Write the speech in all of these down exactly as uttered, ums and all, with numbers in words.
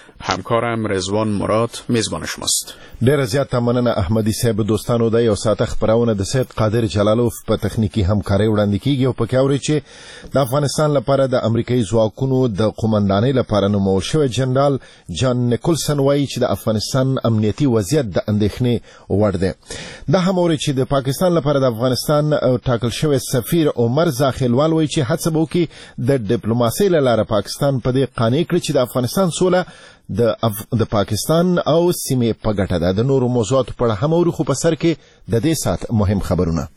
همکارم رضوان مراد میزبان شماست. ډیره زیاته مننه احمدي صاحب. دوستانو د یو ساعت خبرونه د سید قادر جلالوف په تخنیکی همکاري وړاندې کیږي او په کاوري چې د افغانستان لپاره د امریکایي ځواکونو د قومندانۍ لپاره نومول شوی جنرال جان نیکولسن وایي چې د افغانستان امنیتي وضعیت د اندېښنې وړ دی. دا هم اوري چې د پاکستان لپاره د افغانستان ټاکل شوی سفیر عمر زاخیلوال وایي چې هڅه به وکړي د ډیپلوماسۍ له لارې پاکستان په دې قانع کړي چې د افغانستان سوله د اف... د پاکستان او سیمې په ګټه ده. د نورو موضوعاتو په اړه هم اورو، خو په سر کې د دې سات مهم خبرونه.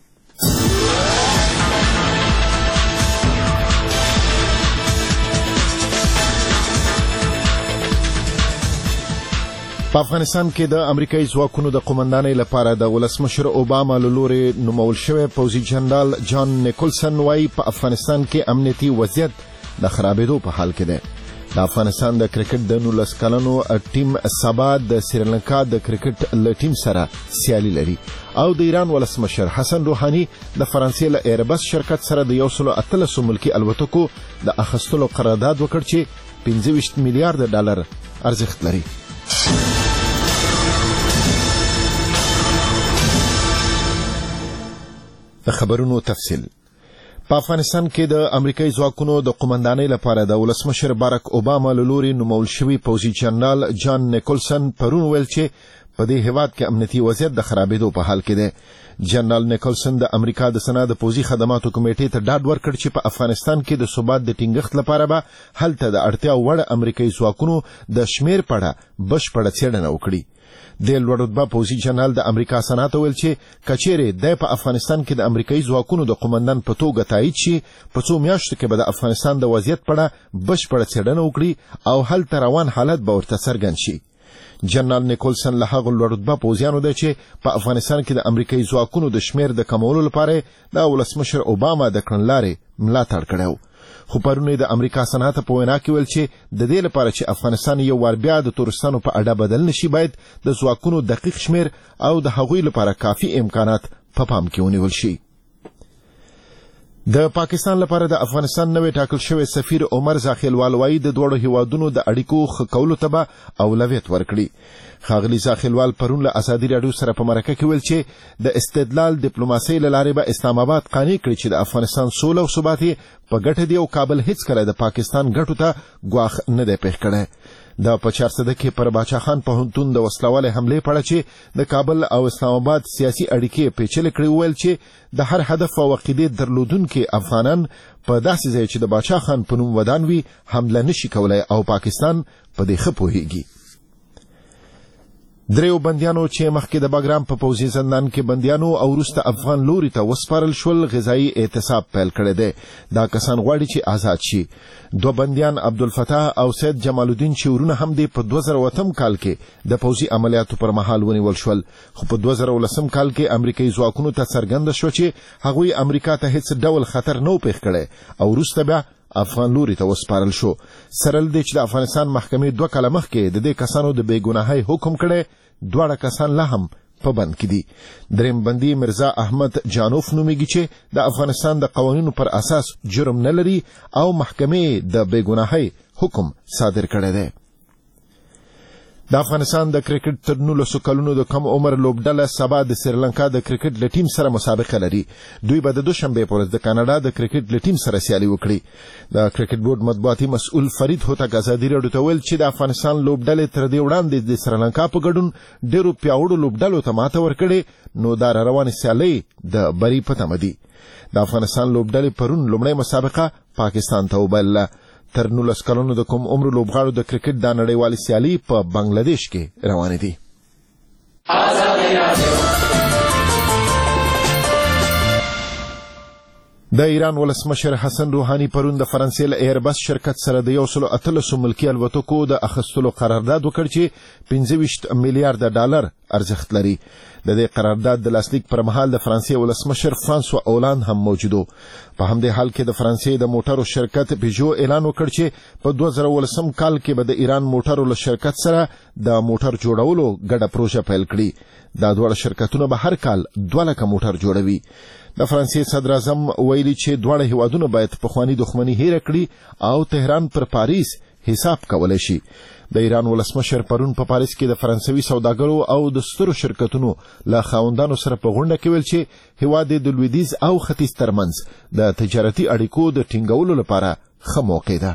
په افغانستان کې د امریکایي ځواکونو د قومندانۍ لپاره د ولسمشر اوباما له لوري نومول شوی پوځي جنرال جان نیکولسن وایي په افغانستان کې امنیتي وضعیت د خرابېدو په حال کې دی. د افغانستان د کرکټ د نولس کلنو ټیم سبا د سریلانکا د کرکټ له ټیم سره سیالي لري او د ایران ولسمشر حسن روحاني د فرانسې له ایربس شرکت سره د یو سل اتلس ملکي الوتکو د اخیستلو قرارداد وکړ چې پنځه ویشت میلیارډ ډالر ارزښت لري. د خبرونو تفصیل. په افغانستان کې د امریکایي ځواکونو د قومندانۍ لپاره د ولسمشر باراک اوباما له لوري نومول شوی پوځي جنرال جان نیکولسن پرون ویل چې په دې هیواد کې امنیتي وضعیت د خرابېدو په حال کې دی. جنرال نیکولسن د امریکا د سنا د پوځي خدماتو کمیټې ته ډاډ ورکړ چې په افغانستان کې د ثبات د ټینګښت لپاره به هلته د اړتیا وړ امریکایي ځواکونو د شمیر په اړه بشپړه څېړنه وکړي. د لوړ رتبه پوځي جنرال د امریکا سنا ته ویل چې کچېرې د په افغانستان کې د امریکایي ځواکونو د قومندان په توګه تایید شي، په څو میاشتو کې به د افغانستان د وضعیت په اړه بشپړه څېړنه وکړي او هلته روان حالت به ورته څرګند شي. جنرال نیکولسن له هغو لوړ رتبه پوځیانو دی چې په افغانستان کې د امریکایي ځواکونو د شمیر د کمولو لپاره د ولسمشر اوباما د کړنلارې ملاتړ کړی. خو پرون د امریکا سنا ته په وینا کې ویل چې د دې لپاره چې افغانستان یو وار بیا د تورستانو په اډه بدل نشي، باید د ځواکونو دقیق شمیر او د هغوی لپاره کافي امکانات په پام کې ونیول شي. د پاکستان لپاره د افغانستان نوې ټاکل شوی سفیر عمر زاخیلوال وایي د دوړو هیوادونو د اړیکو ښه کولو ته به اولویت ورکړي. ښاغلي زاخیلوال پرون له ازادي راډیو سره په مرکه کې ویل چې د استدلال ډیپلوماسۍ له لارې به اسلام آباد قانع کړي چې د افغانستان سوله او ثبات په ګټه دی او کابل هیڅکله د پاکستان ګټو ته ګواښ نه دی پېښ کړی. دا په چارسده کې پر باچا خان پوهنتون د وسلوالې حملې په اړه چې د کابل او اسلام آباد سیاسي اړیکې پیچلې کړې وویل چې د هر هدف او عقیدې درلودونکي افغانان په داسې ځای چې د باچا خان په نوم ودان وي حمله نشي کولای او پاکستان په دې ښه پوهیږي. دریو بندیانو چې مخکې د باګرام په پوځي زندان کې بندیانو او وروسته افغان لوري ته وسپارل شول غذایي اعتصاب پیل کړی دی. دا کسان غواړي چې آزاد شي. دو بندیان عبدالفتاح او سید جمال الدین چې ورونه هم دی په دوه زره اووه کال کې د پوځي عملیاتو پر مهال ونیول شول، خو په دوه زره اوولس کال کې امریکایي ځواکونو ته څرګنده شوه چې هغوی امریکا ته هیڅ ډول خطر نه و پېښ کړی او وروسته بیا افغان لوري ته وسپارل شو. سره له دې چې د افغانستان محکمې دوه کاله مخکې د دې کسانو د بې ګناهۍ حکم کړی، دواړه کسان لا هم په بند کې دي. دریم بندي مرزا احمد جانوف نومیږي چې د افغانستان د قوانینو پر اساس جرم نه لري او محکمې د بې ګناهۍ حکم صادر کړی دی. د افغانستان د کرکټ تر نولسو کلونو د کم عمر لوبډله سبا د سریلانکا د کرکټ له ټیم سره مسابقه لري. دوی به د دوشنبې په ورځ د کاناډا د کرکټ له ټیم سره سیالي وکړي. د کرکټ بورډ مطبوعاتي مسؤل فرید هوتک ازادي راډیو ته ویل چې د افغانستان لوبډلې تر دې وړاندې د سریلانکا په ګډون ډېرو پیاوړو لوبډلو ته ماته ورکړې، نو دا روانې سیالۍ د بري په تمه دي. د افغانستان لوبډلې پرون لومړۍ مسابقه پاکستان ته وبایله. تر نولس کلونو د کوم عمر لوبغاړو د کرکټ د نړیوالې سیالي په بنگلادیش کې روانې دي. د ایران ولسمشر حسن روحاني پرون د فرانسې له ایربس شرکت سره د یو سل اتلس ملکي الوتکو د اخیستلو قرارداد وکړ چې پنځه ویشت میلیارډ ډالر ارزښت لري. د دې قرارداد د لاسلیک پر مهال د فرانسې ولسمشر فرانسوا اولاند هم موجود و. په همدې حال کې د فرانسې د موټرو شرکت پیژو اعلان وکړ چې په دوه زره اوولس کال کې به د ایران موټرو له شرکت سره د موټر جوړولو ګډه پروژه پیل کړي. دا دواړه شرکتونه به هر کال دوه لکه موټر جوړوي. د فرانسې صدر اعظم ویلي چې دواړه هیوادونه باید پخواني دښمني هېره کړي او تهران پر پاریس حساب کولای شي. د ایران ولسمشر پرون په پاریس کې د فرانسوي سوداګرو او د سترو شرکتونو له خاوندانو سره په غونډه کې ویل چې هیواد د لویدیځ او ختیځ ترمنځ د تجارتي اړیکو د ټینګولو لپاره ښه موقع ده.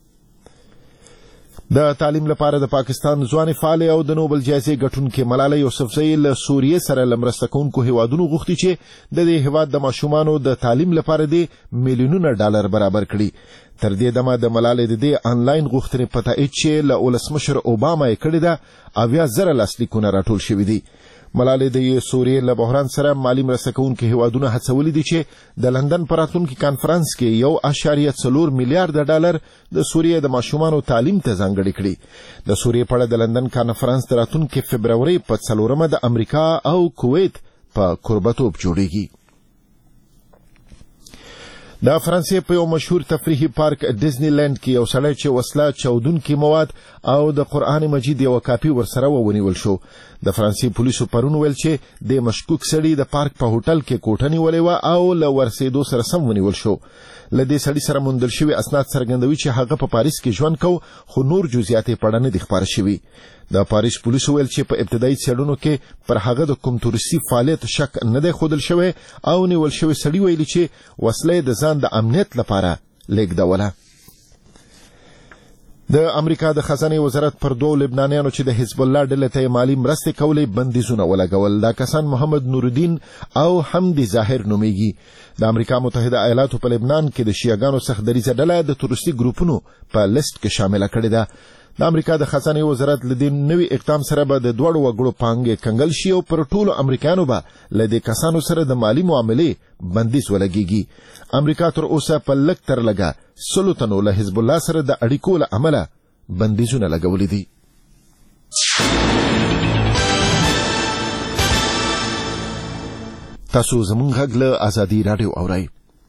د تعلیم لپاره د پاکستان ځوانې فعالې او د نوبل جایزې ګټونکې ملاله یوسفزۍ له سوریې سره له مرسته کوونکو هیوادونو غوښتي چې د دې هیواد د ماشومانو د تعلیم لپاره د میلیونونه ډالر برابر کړي. تر دې دمه د ملالې د دې آنلاین غوښتنې په تایید چې له ولسمشر اوباما یې کړې ده اویا زره لاسلیکونه راټول شوي دي. ملالې د سوریې له بحران سره مالي مرسته کوونکي هیوادونه هڅولي دي چې د لندن په راتلونکي کانفرنس کې یو اعشاریه څلور میلیارډ ډالر د سوریې د ماشومانو تعلیم ته ځانګړي کړي. د سوریې په اړه د لندن کانفرنس د راتلونکي فبرورۍ په څلورمه د امریکا او کویت په کوربتوب جوړیږي. د فرانسې په یو مشهور تفریحي پارک ډیزنی لینډ کې یو سړی چې وسله چاودونکي مواد او د قرآن مجید یو کاپي ورسره ونیول شو. د فرانسې پولیسو پرون ویل چې د مشکوک سړي د پارک په هوټل کې کوټه نیولې وه او له ورسېدو سره سم ونیول شو. له دې سړي سره موندل شوي اسناد څرګندوي چې هغه په پاریس کې ژوند کو خو نور جزئیات یې په اړه نه دي خپاره شوي. د پاریس پولیسو ویل چې په ابتدایي څېړنو کې پر هغه د کوم تورستي فعالیت شک نه دی ښودل شوی او نیول شوی سړي ویلي چې وسله د ځان د امنیت لپاره لیږدوله. د امریکا د خزانې وزارت پر دوو لبنانیانو چې د حزب الله ډلې ته مالي مرستې کولې بندیزونه ولګول. دا کسان محمد نورالدین او حمدي ظاهر نومیږي. د امریکا متحده ایالاتو په لبنان کې د شیعاګانو سخت دریځه ډله د تورستي ګروپونو په لیست کې شامله کړې ده. د امریکا د خزانې وزارت له دې نوي اقدام سره به د دواړو وګړو پانګې کنګل شي او پر ټولو امریکایانو به له دې کسانو سره د مالي معاملې بندیز ولګیږي. امریکا تر اوسه په لږ تر لږه سلو تنو له حزب الله سره د اړیکو له امله بندیزونه لګولي دي. تاسو زموږ غږ له ازادي راډیو اورئ.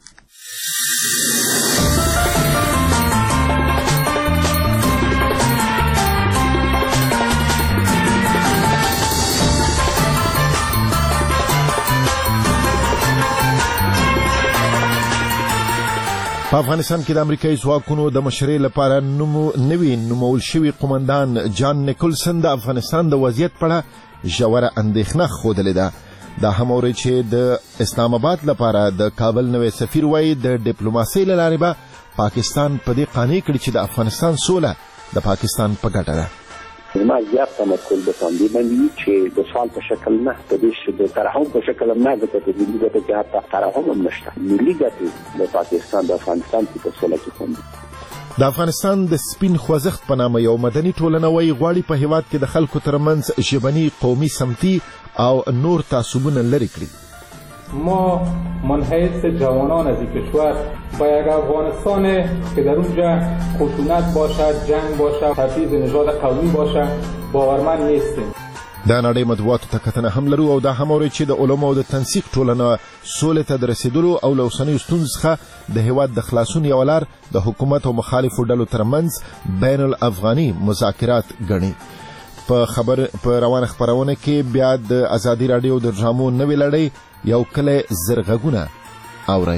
په افغانستان کې د امریکایي ځواکونو د مشرۍ لپاره نوي نومول شوي قومندان جان نیکولسن د افغانستان د وضعیت په اړه ژوره اندېښنه ښودلې ده. دا هم اوري چې د اسلام آباد لپاره د کابل نوی سفیر وایي د ډیپلوماسۍ له لارې به پاکستان په دې قانع کړي چې د افغانستان سوله د پاکستان په ګټه ده. ما زیات تمرکز به باندې باندې چې د سوال په شکل نه د دې د ترحم په شکل نه د تدبیر ګټه کې حتی ترحم هم نشته. ملي ګټې د پاکستان د افغانستان په سوله کې خوندي. د افغانستان د سپین خوځښت په نامه یو مدني ټولنه وایي غواړي په هیواد کې د خلکو ترمنځ ژبني قومي سمتي او نور تعصبونه لرې کړي. ما منحیث جوانان از این کشور با یک افغانستان که در اونجا خشونت باشد، جنگ باشد، تبعیض نژاد قومی باشد باورمند نیستیم. د نړۍ مطبوعاتو ته کتنه هم لرو او دا هم اوري چې د علماو د تنسیق ټولنه سولې ته د رسیدلو او له اوسنیو ستونزو څخه د هیواد د خلاصون یوه لار د حکومت او مخالفو ډلو ترمنځ بین الافغاني مذاکرات ګڼي. په خبر په روانه خپرونه کې بیا د ازادي راډیو د ډرامو نوې لړۍ یو کلی زرغږونه اورئ.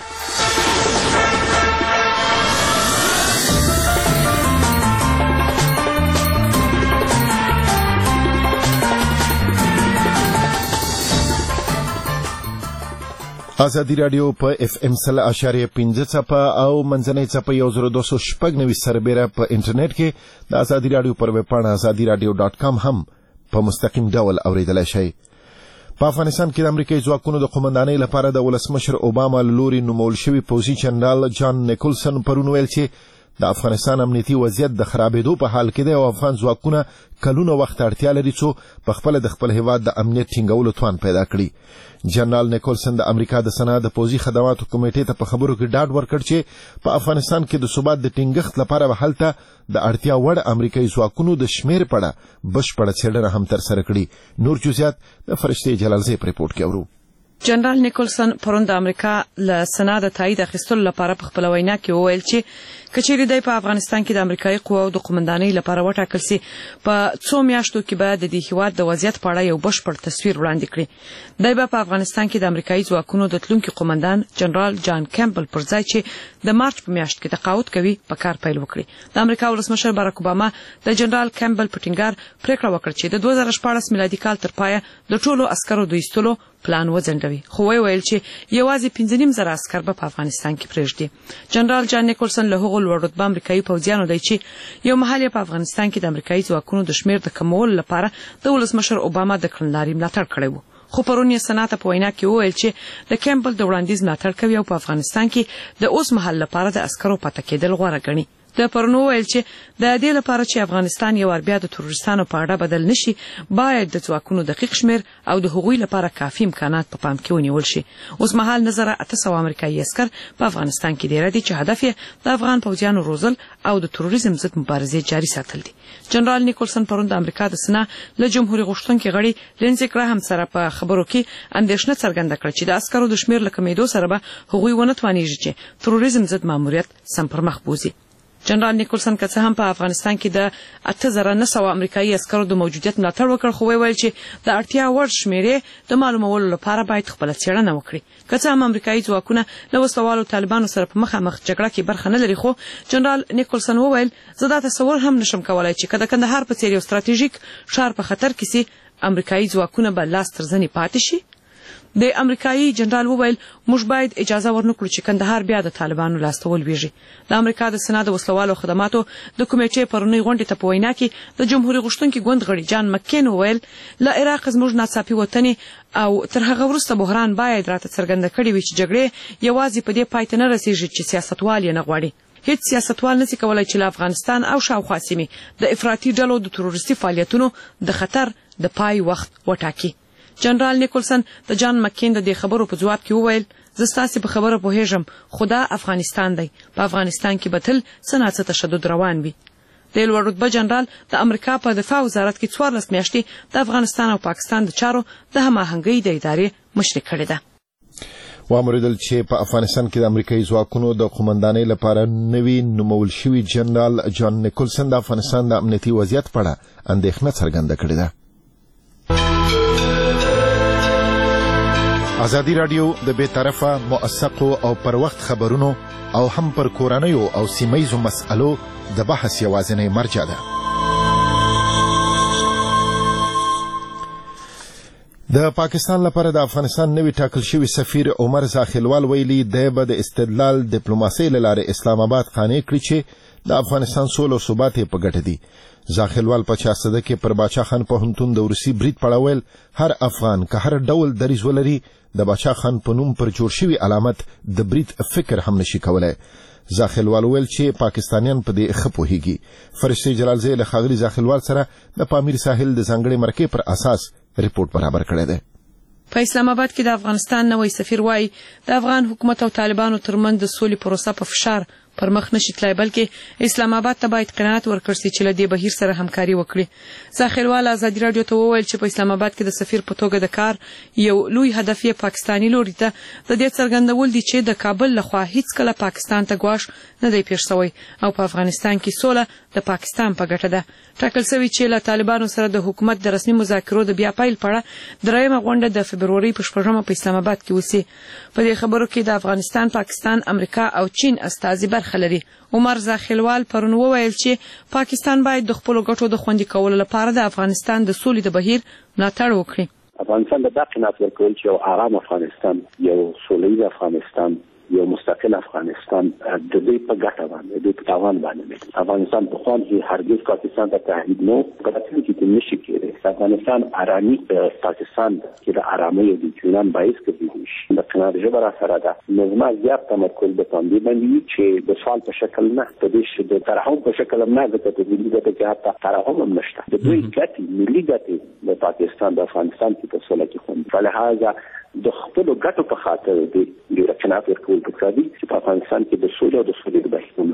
ازادي راډیو په اف ام سل اشاریه پنځه څپه او منځنۍ څپه یو زر دوه سوه شپږ نوي سربیره په انټرنیټ کې د ازادي راډیو پر ویب پاڼه ازادي راډیو ډاټ کام هم په مستقیم ډول اوریدلای شئ. په افغانستان کې د امریکایي ځواکونو د قومندانۍ لپاره د ولسمشر اوباما له لوري نومول شوي پوځي جنرال جان نیکولسن پرون ویل چې د افغانستان امنیتي وضعیت د خرابېدو په حال کې دی او افغان ځواکونه کلونه وخت اړتیا لري څو په خپله د خپل هیواد د امنیت ټینګولو توان پیدا کړي. جنرال نیکولسن د امریکا د سنا د پوځي خدماتو کمیټې ته په خبرو کې ډاډ ورکړ چې په افغانستان کې د ثبات د ټینګښت لپاره به هلته د اړتیا وړ امریکایي ځواکونو د شمېر په اړه بشپړه څېړنه هم ترسره کړي. نور جزئیات د فرشتې جلالزی په ریپورټ کې اورو. جنرال نیکولسن پرون د امریکا له سنا د تایید اخیستلو لپاره په خپل وینا کې وویل چې کچېرې دی په افغانستان کې د امریکایي قواو د قومندانۍ لپاره وټاکل سي په څو میاشتو کې به د دې هیواد د وضعیت په اړه یو بشپړ تصویر وړاندې کړي. دی به په افغانستان کې د امریکایي ځواکونو د تلونکي قومندان جنرال جان کیمبل پر ځای چې د مارچ په میاشت کې تقاعد کوي په کار پیل وکړي. د امریکا ولسمشر باراک اوباما د جنرال کیمبل په ټینګار پریکړه وکړه چې د دوه زره شپاړس میلادي کال تر پایه د ټولو عسکرو د ایستلو پلان وځنډوي، خو ویل چې یوازې پنځه نیم زره عسکر به په افغانستان کې پرېږدي. جنرال جان نیکولسن له هغو لوړ رتبه امریکایي پوځیانو دی چې یو مهال په افغانستان کې د امریکایي ځواکونو د شمېر د کمولو لپاره د ولسمشر اوباما د کړنلارې ملاتړ کړی و. خو پرون یې سنا ته په وینا کې وویل چې د کیمبل د وړاندیز ملاتړ کوي او په افغانستان کې د اوس مهال لپاره د عسکرو پاتې کېدل غوره ګڼي. د پرون وویل چې د دې لپاره چې افغانستان یو بیا د تروریستانو په اړه بدل نشي، باید د ځواکونو دقیق شمیر او د هغوی لپاره کافي امکانات په پام کې ونیول شي. اوس مهال نظر اته سوه امریکایي عسکر په افغانستان کې ډېر دي چې هدف یې د افغان پوځیانو روزل او د تروریزم ضد مبارزې جاري ساتل دي. جنرال نیکولسن پرون د امریکا د سنا له جمهوریت غوښتونکي غړي لینزي ګراهام سره په خبرو کې اندېښنه څرګنده کړه چې د عسکرو د شمیر له کمېدو سره به هغوی ونه توانیږي چې تروریزم ضد ماموریت سم پر مخ بوزي. جنرال نیکولسن که څه هم په افغانستان کې د اته زره نه سوه امریکایي عسکرو د موجودیت ملاتړ وکړ، خو ویل چې د اړتیا وړ شمېرې د معلومولو لپاره باید خپله څېړنه وکړي. که څه هم امریکایي ځواکونه له وسلوالو طالبانو سره په مخامخ جګړه کې برخه نه لري، خو جنرال نیکولسن وویل زه دا تصور هم نشم کولای چې که د کندهار په څېر یو ستراتیژیک ښار په خطر کې سي، امریکایي ځواکونه به لاس تر زنې پاتې شي. د امریکایي جنرال وویل موږ باید اجازه ورنکړو چې کندهار بیا د طالبانو لاسته ولویږي. د امریکا د سنا د وسلوالو خدماتو د کمیټې پرونی غونډې ته په وینا کې د جمهوریت غوښتونکي ګوند غړي جان مکین وویل له عراق زموږ ناڅاپي وطنې او تر هغه وروسته بحران باید راته څرګنده کړي وي چې جګړې یوازې په دې پای ته نه رسېږي چې سیاستوال یې نه غواړي. هیڅ سیاستوال نشي کولای چې له افغانستان او شاوخوا سیمې د افراطي ډلو د تروریستي فعالیتونو د خطر د پای وخت وټاکي. جنرال نیکولسن د جان مکین د دې خبرو په جواب کې وویل زه ستاسې په خبره پوهېږم، خو دا افغانستان دی، په افغانستان کې به تل څه ناڅه تشدد روان وي. د لوړ رتبه جنرال د امریکا په دفاع وزارت کې څوارلس میاشتې د افغانستان او پاکستان د چارو د هماهنګۍ د ادارې مشري کړې ده. واوریدل چې په افغانستان کې د امریکایي ځواکونو د قومندانۍ لپاره نوي نومول شوي جنرال جان نیکولسن د افغانستان د امنیتي وضعیت په اړه اندېښنه څرګنده کړې ده. ازادي راډیو د بې طرفه موثقو او پر وخت خبرونو او هم پر کورنیو او سیمهیزو مسألو د بحث یوازینۍ مرجع ده. د پاکستان لپاره د افغانستان نوی ټاکل شوی سفیر عمر زاخیلوال ویلي دی به د استدلال ډیپلوماسۍ له لارې اسلام آباد قانع کړي چې د افغانستان سوله او ثبات یې په ګټه دي. زاخیلوال په چاسده کې پر باچا خان پوهنتون د روسي برید په اړه ویل هر افغان که هر ډول دریځ ولري د باچا خان په نوم پر جوړ شوي علامت د برید فکر هم نشي کولای. زاخیلوال ویل چې پاکستانیان په دې ښه پوهیږي. فرشتي جلالزی له ښاغلي زاخیلوال سره د پامیر ساحل د ځانګړې مرکې پر اساس ریپورت برابر کړی دی. په اسلام آباد کې د افغانستان نوی سفیر وایي د افغان حکومت او طالبانو ترمنځ د سولې پروسه په فشار پر مخ نشي تلای، بلکې اسلام آباد ته باید قناعت ورکړل شي چې له دې بهیر سره همکاري وکړي. زاخیلوال ازادي راډیو ته وویل چې په اسلام آباد کې د سفیر په توګه د کار یو لوی هدف یې پاکستاني لوري ته د دې څرګندول دي چې د کابل لخوا هیڅکله پاکستان ته ګواښ نه دی پېښ شوی او په افغانستان کې سوله د پاکستان په ګټه ده. ټاکل شوي چې له طالبانو سره د حکومت د رسمي مذاکرو د بیا پیل په اړه درېیمه غونډه د فبرورۍ په شپږمه په اسلام آباد کې وسي. په دې خبرو کې د افغانستان، پاکستان، امریکا او چین استازي برخه لري. عمر زاخیلوال پرون وویل چې پاکستان باید د خپلو ګټو د خوندي کولو لپاره د افغانستان د سولې د بهیر ملاتړ وکړي. افغانستان د دا قناعت ورکول چې یو آرام افغانستان، یو سوله ییز افغانستان، یو مستقل افغانستان د دې په ګټه باندې د تاوان باندې افغانستان په خوان کې هرګز پاکستان ته تهدید نه کړی چې نشي کېږي. افغانستان آرامي په پاکستان کې د آرامۍ او د اطمینان باعث ګرځي. د قناعت ژبه سره ده نظم زیات تمرکز به باندې باندې چې د سوال په شکل نه د دې د ترحم په شکل نه د تدبیر د ته حتی ترحم هم نشته. د دوی ګټي ملي ګټي د پاکستان د افغانستان په سوله کې خوند فلهذا د خپل ګټو په خاطر د ډیره قناعت ورکول پکار دي چې په افغانستان کې د سولې او د سولې د بحث ملاتړ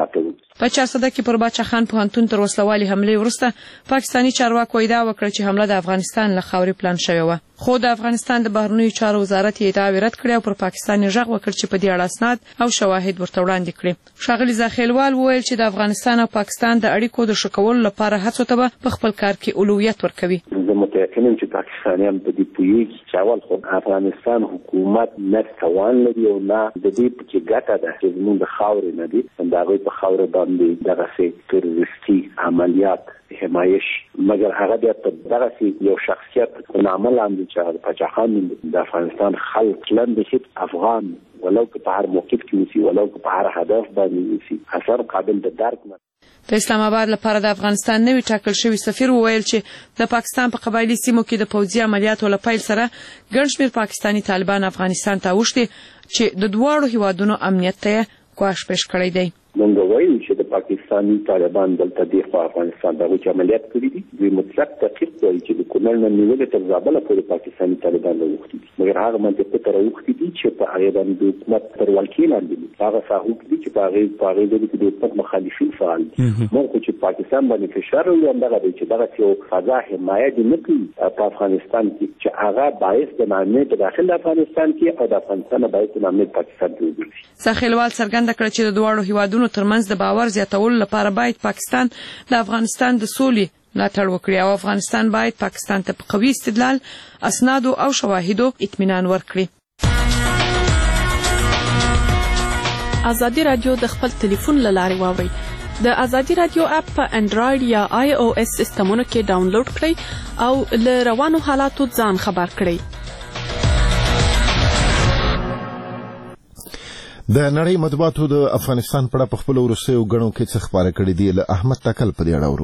په چارسده کې پر باچا خان پوهنتون تر وسلوالي حمله وروسته پاکستاني چارواکو ادعا وکړه چې حمله د افغانستان له خاورې پلان شوې و. خو د افغانستان د بهرنیو چارو وزارت یې ادعا رد کړې او پر پاکستان یې غږ وکړ چې په دې اړه اسناد او شواهد ورته وړاندې کړي. ښاغلي زاخیلوال وویل چې د افغانستان او پاکستان د اړیکو د ښه کولو لپاره هڅو ته په خپل کار کې اولویت ورکوي. زه متأکد یم چې پاکستانیان په دې پوهېږي چې اول خو افغانستان حکومت نه توان لري او نه د دې پکې ګټه ده چې زموږ د خاورې نه دي د هغوی په خاوره باندې دغسې تروریستي عملیات حمایش مګر هغه بیا په دغسې یو شخصیت په نامه لاندې چې هغه باچا خان د افغانستان خلک لاندې هیڅ افغان ولو که په هر موقف کې اوسي ولو که په هر هدف باندې اوسي اثر قابل د درک نه. د اسلام آباد لپاره د افغانستان نوی ټاکل شوی سفیر وویل چې د پاکستان په قبایلی سیمو کې د پوځي عملیاتو له پیل سره ګڼ شمېر پاکستاني طالبان افغانستان ته اوښتي چې د دواړو هیوادونو امنیت ته ګواښ پیش کړی دی. موږ وایو چې د پاکستاني طالبان دلته د افغانستان د هغوی عملیات کړي دي دوی مطلق تحقیق کوي چې د کونړ نه نیولې تر زابله پورې پاکستاني طالبان راوښتي دي مګر هغه منطقې ته راوښتي دي چې په هغې باندې د حکومت تر ولکې لاندې دي هغه ساحو کې دي چې په هغې په هغې ځای کې د حکومت مخالفین فعال دي. موږ خو چې پاکستان باندې فشار راوړي همدغه دی چې دغسې یو فضا حمایه دې نه کوي په افغانستان کې چې هغه باعث د ناامنۍ په داخل د افغانستان کې او د افغانستان باعث د ناامنۍ پاکستان کې وګرځي. ساخیلوال څرګنده کړه چې د دواړو هیوادونو ترمنځ د باور زیاتولو لپاره باید پاکستان د افغانستان د سولې ملاتړ وکړي او افغانستان باید پاکستان ته په قوي استدلال اسنادو او شواهدو اطمینان ورکړي. ازادي رادیو د خپل ټلیفون له لارې واورئ. د ازادي رادیو اپ په انډراید یا آی او اس سیسټمونو کې ډاونلوډ کړئ او له روانو حالاتو ځان خبر کړئ. د نړۍ مطبوعاتو د افغانستان په اړه په خپلو وروستیو ګڼو کې څه خپاره کړي دي. له احمد تکل په دې اړه اورو.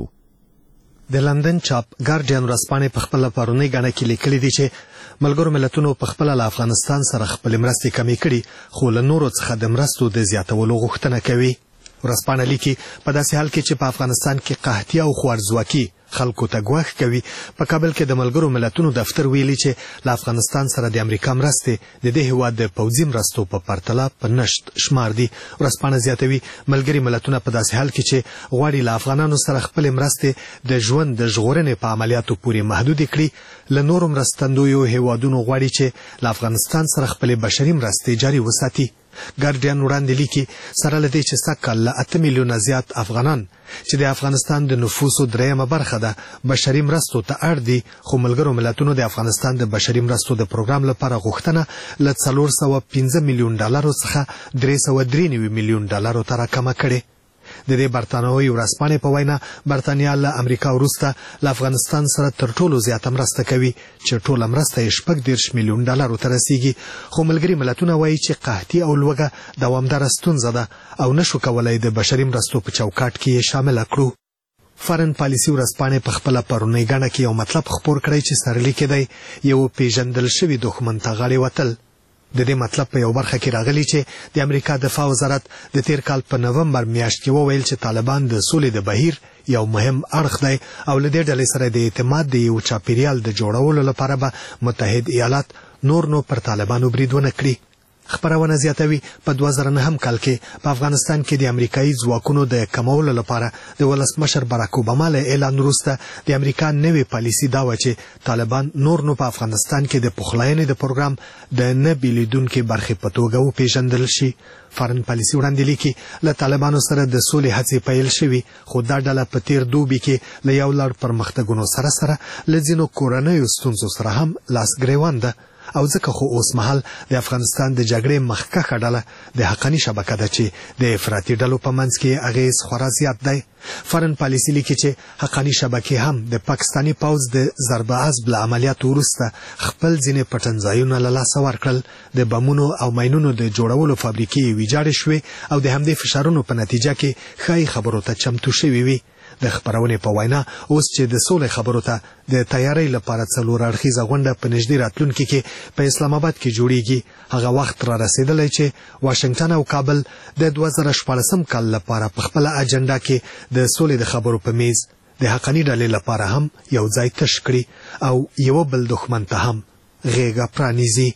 د لندن چاپ ګارډین ورځپاڼې په خپله پرونۍ ګڼه کې لیکلي دي چې ملګرو ملتونو په خپله له افغانستان سره خپلې مرستې کمې کړي خو له نورو څخه د مرستو د زیاتولو غوښتنه کوي. ورځپاڼه لیکي په داسې حال کې چې په افغانستان کې قحطي او خوارځواکي خلکو ته ګواښ کوي په کابل کې د ملګرو ملتونو دفتر ویلي چې له افغانستان سره د امریکا مرستې د دې هیواد د پوځي مرستو په پرتله په نشت شمار دي. ورځپاڼه زیاتوي ملګري ملتونه په داسې حال کې چې غواړي له افغانانو سره خپلې مرستې د ژوند د ژغورنې په عملیاتو پورې محدودې کړي له نورو مرستندویو هیوادونو غواړي چې له افغانستان سره خپلې بشري مرستې جاري وساتي. ګارډین وړاندې لیکي سره له دې چې سږکال له اته میلیونه زیات افغانان چې د افغانستان د نفوسو دریمه برخه ده بشري مرستو ته اړ دي خو ملګرو ملتونو د افغانستان د بشري مرستو د پروګرام لپاره غوښتنه له څلور سوه پنځه میلیون ډالرو څخه درې سوه درې نوي میلیون ډالرو ته راکمه کړې. د دې برتانوي ورځپاڼې په وینا برتانیا له امریکا وروسته له افغانستان سره تر ټولو زیاته مرسته کوي چې ټوله مرسته یې شپږ دېرش میلیون ډالرو ته رسیږي خو ملګري ملتونه وایي چې قحطي او لوږه دوامداره ستونزه ده او نشو کولی د بشري مرستو په چوکاټ کې یې شامله کړو. فارن پالیسي ورځپاڼې په خپله پرونۍ ګڼه کې یو مطلب خپور کړی چې سرلیکې دی یو پیژندل شوي دښمن ته غاړې وتل. د دې مطلب په یو برخه کې راغلی چې د امریکا دفاع وزارت د تیر کال په نومبر میاشت کې وویل چې طالبان د سولې د بهیر یو مهم اړخ دی او له دې ډلې سره د اعتماد د یو چاپیریال د جوړولو لپاره به متحد ایالات نور نو پر طالبانو برید ونه کړي. خبرونه زیاتوي په دوه زره نهم کال کې په افغانستان کې د امریکایي ځواکونو د کمولو لپاره د ولسمشر باراک اوباما له اعلان وروسته د امریکا نوې پالیسي دا وه چې طالبان نور نو په افغانستان کې د پخلاینې د پروګرام د نه بیلیدونکې برخې په توګه وپېژندل شي. فارن پالیسي وړاندې لیکي له طالبانو سره د سولې هڅې پیل شوي خو دا ډله په تیر دوبي کې له یو لړ پرمختګونو سره سره له ځینو کورنیو ستونزو سره هم لاس ګریوان ده او ځکه خو اوس مهال د افغانستان د جګړې مخکښه ډله د حقاني شبکه ده چې د افراطي ډلو په منځ کې اغیز خورا زیات دی. فارن پالیسي لیکي چې حقاني شبکې هم د پاکستاني پوځ د ضرب عضب له عملیاتو وروسته خپل ځینې پټنځایونه له لاسه ورکړل د بمونو او ماینونو د جوړولو فابریکې یې ویجاړې شوې او د همدې فشارونو په نتیجه کې ښایي خبرو ته چمتو شوي وي. د خبرونې په وینا اوس چې د سولې خبرو ته د تیاری لپاره څلور اړخیزه غونډه په نږدې راتلونکي کې په اسلام آباد کې جوړیږي هغه وخت را رسیدلی چې واشنگټن او کابل د دوه زره شپاړسم کال لپاره په خپله اجنډا کې د سولې د خبرو په میز د حقاني ډلې لپاره هم یو ځای تش کړي او یو بل دښمن ته هم غېږه پرانیزي.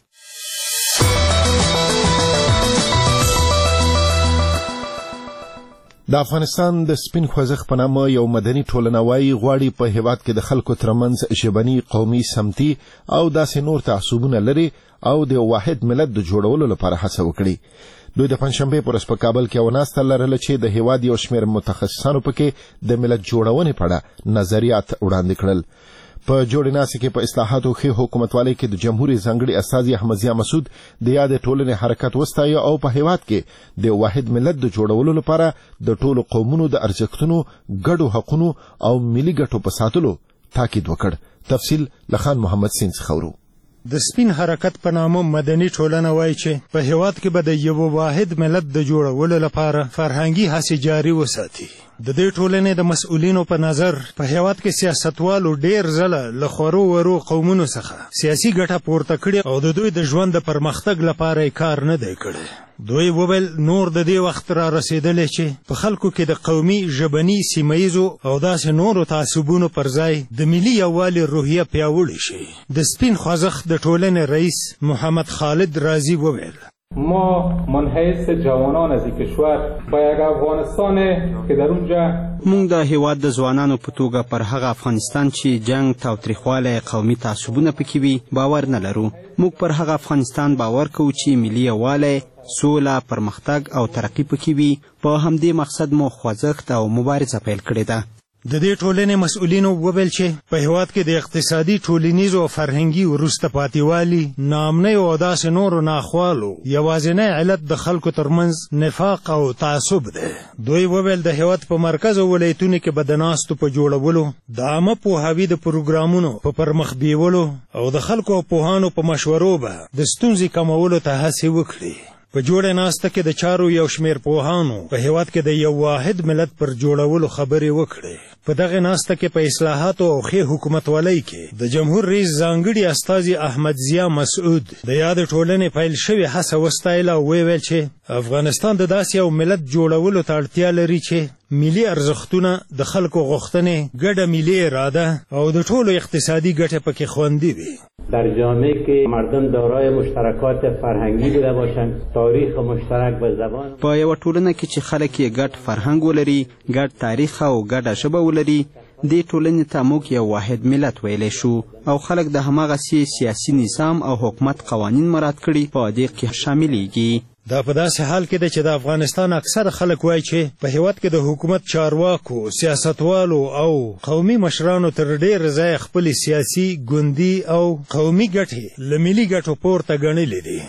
د افغانستان د سپین خوځښت په نامه یو مدني ټولنه وايي غواړي په هیواد کې د خلکو ترمنځ ژبني قومي سمتي او داسې نور تعصبونه لري او د واحد ملت د جوړولو لپاره هڅه وکړي. دوی د پنځشنبې پر ورځ په کابل کې یو ناسته لرله چې د هیواد یو شمېر متخصصانو پکې د ملت جوړونې په اړه نظریات وړاندې کړل. په جوړې ناستې کې په اصلاحاتو ښې حکومتوالۍ کې د جمهوریت ځانګړي استازي احمدضیاء مسعود د یادې ټولنې حرکت وستایه او په هیواد کې د واحد ملت د جوړولو لپاره د ټولو قومونو د ارزښتونو ګډو حقونو او ملي ګټو په ساتلو تاکید وکړ. تفصیل لخان محمد سین څخه ورو. د سپین حرکت په نامه مدني ټولنه وایي چې په هیواد کې به د یو واحد ملت د جوړولو لپاره فرهنګي هڅې جاري وساتي. د دې ټولنې د مسؤلینو په نظر په هیواد کې سیاستوالو ډېر ځله له خورو ورو قومونو څخه سیاسي ګټه پورته کړې او د دوی د ژوند د پرمختګ لپاره یې کار نه دی کړی. دوی وویل نور د دې وخت را رسېدلی چې په خلکو کې د قومي ژبني سیمه او داسې نورو تعصبونو پر ځای د ملي یووالي روحیه پیاوړې شي. د سپین خوځښت د ټولنې رئیس محمد خالد رازی وویل ما منحیث جوانان از این کشور با یک افغانستان که در اونجا مونږ د هیواد د ځوانانو په توګه پر هغه افغانستان چې جنگ تاوتریخوالی قومي تعصبونه پکې وي باور نه لرو. موږ پر هغه افغانستان باور کوو چې ملي یووالی سوله پرمختګ او ترقي پکې وي. په همدې مقصد مو خوځښت او مبارزه پیل کړې ده. د دې ټولنې مسؤلینو وویل چې په هیواد کې د اقتصادي ټولنیزو او فرهنګي وروسته پاتېوالي ناامنۍ او داسې نورو ناخوالو یوازینی علت د خلکو ترمنځ نفاق او تعصب دی. دوی وویل د هیواد په مرکز او ولایتونو کې به د ناستو په جوړولو د عامه پوهاوي د پروګرامونو په پرمخ بیولو او د خلکو او پوهانو په مشورو به د ستونزې کمولو ته هڅې وکړي. په جوړه ناسته کې د چارو یو شمېر پوهانو په هیواد کې د یو واحد ملت پر جوړولو خبرې وکړې. په دغه ناسته کې په اصلاحاتو او ښې حکومتولۍ کې د جمهور رئیس ځانګړي استازي احمدضیاء مسعود د یادې ټولنې پیل شوې هڅه وستایله او ویل چې افغانستان د داسې یو ملت جوړولو ته اړتیا لري چې ملي ارزښتونه د خلکو غوښتنې ګډه ملي اراده او د ټولو اقتصادي ګټې پکې خوندي وي. در جامعه که مردم دارای مشترکات فرهنگی بوده باشند تاریخ مشترک و زبان په یو ټولنه کې چې خلک یې ګډ فرهنګ ولري ګډ تاریخ او ګډه ژبه ولري دې ټولنې ته موږ یو واحد ملت ویلی شو او خلک د هماغسې سیاسي نظام او حکومت قوانین مراعات کړي په دې کې شاملیږي. دا په داسې حال کې ده چې د افغانستان اکثر خلک وایي چې په هیواد کې د حکومت چارواکو سیاستوالو او قومي مشرانو تر ډېر ځایه خپلې سیاسي ګوندي او قومي ګټې له ملي ګټو پورته ګڼلې دي.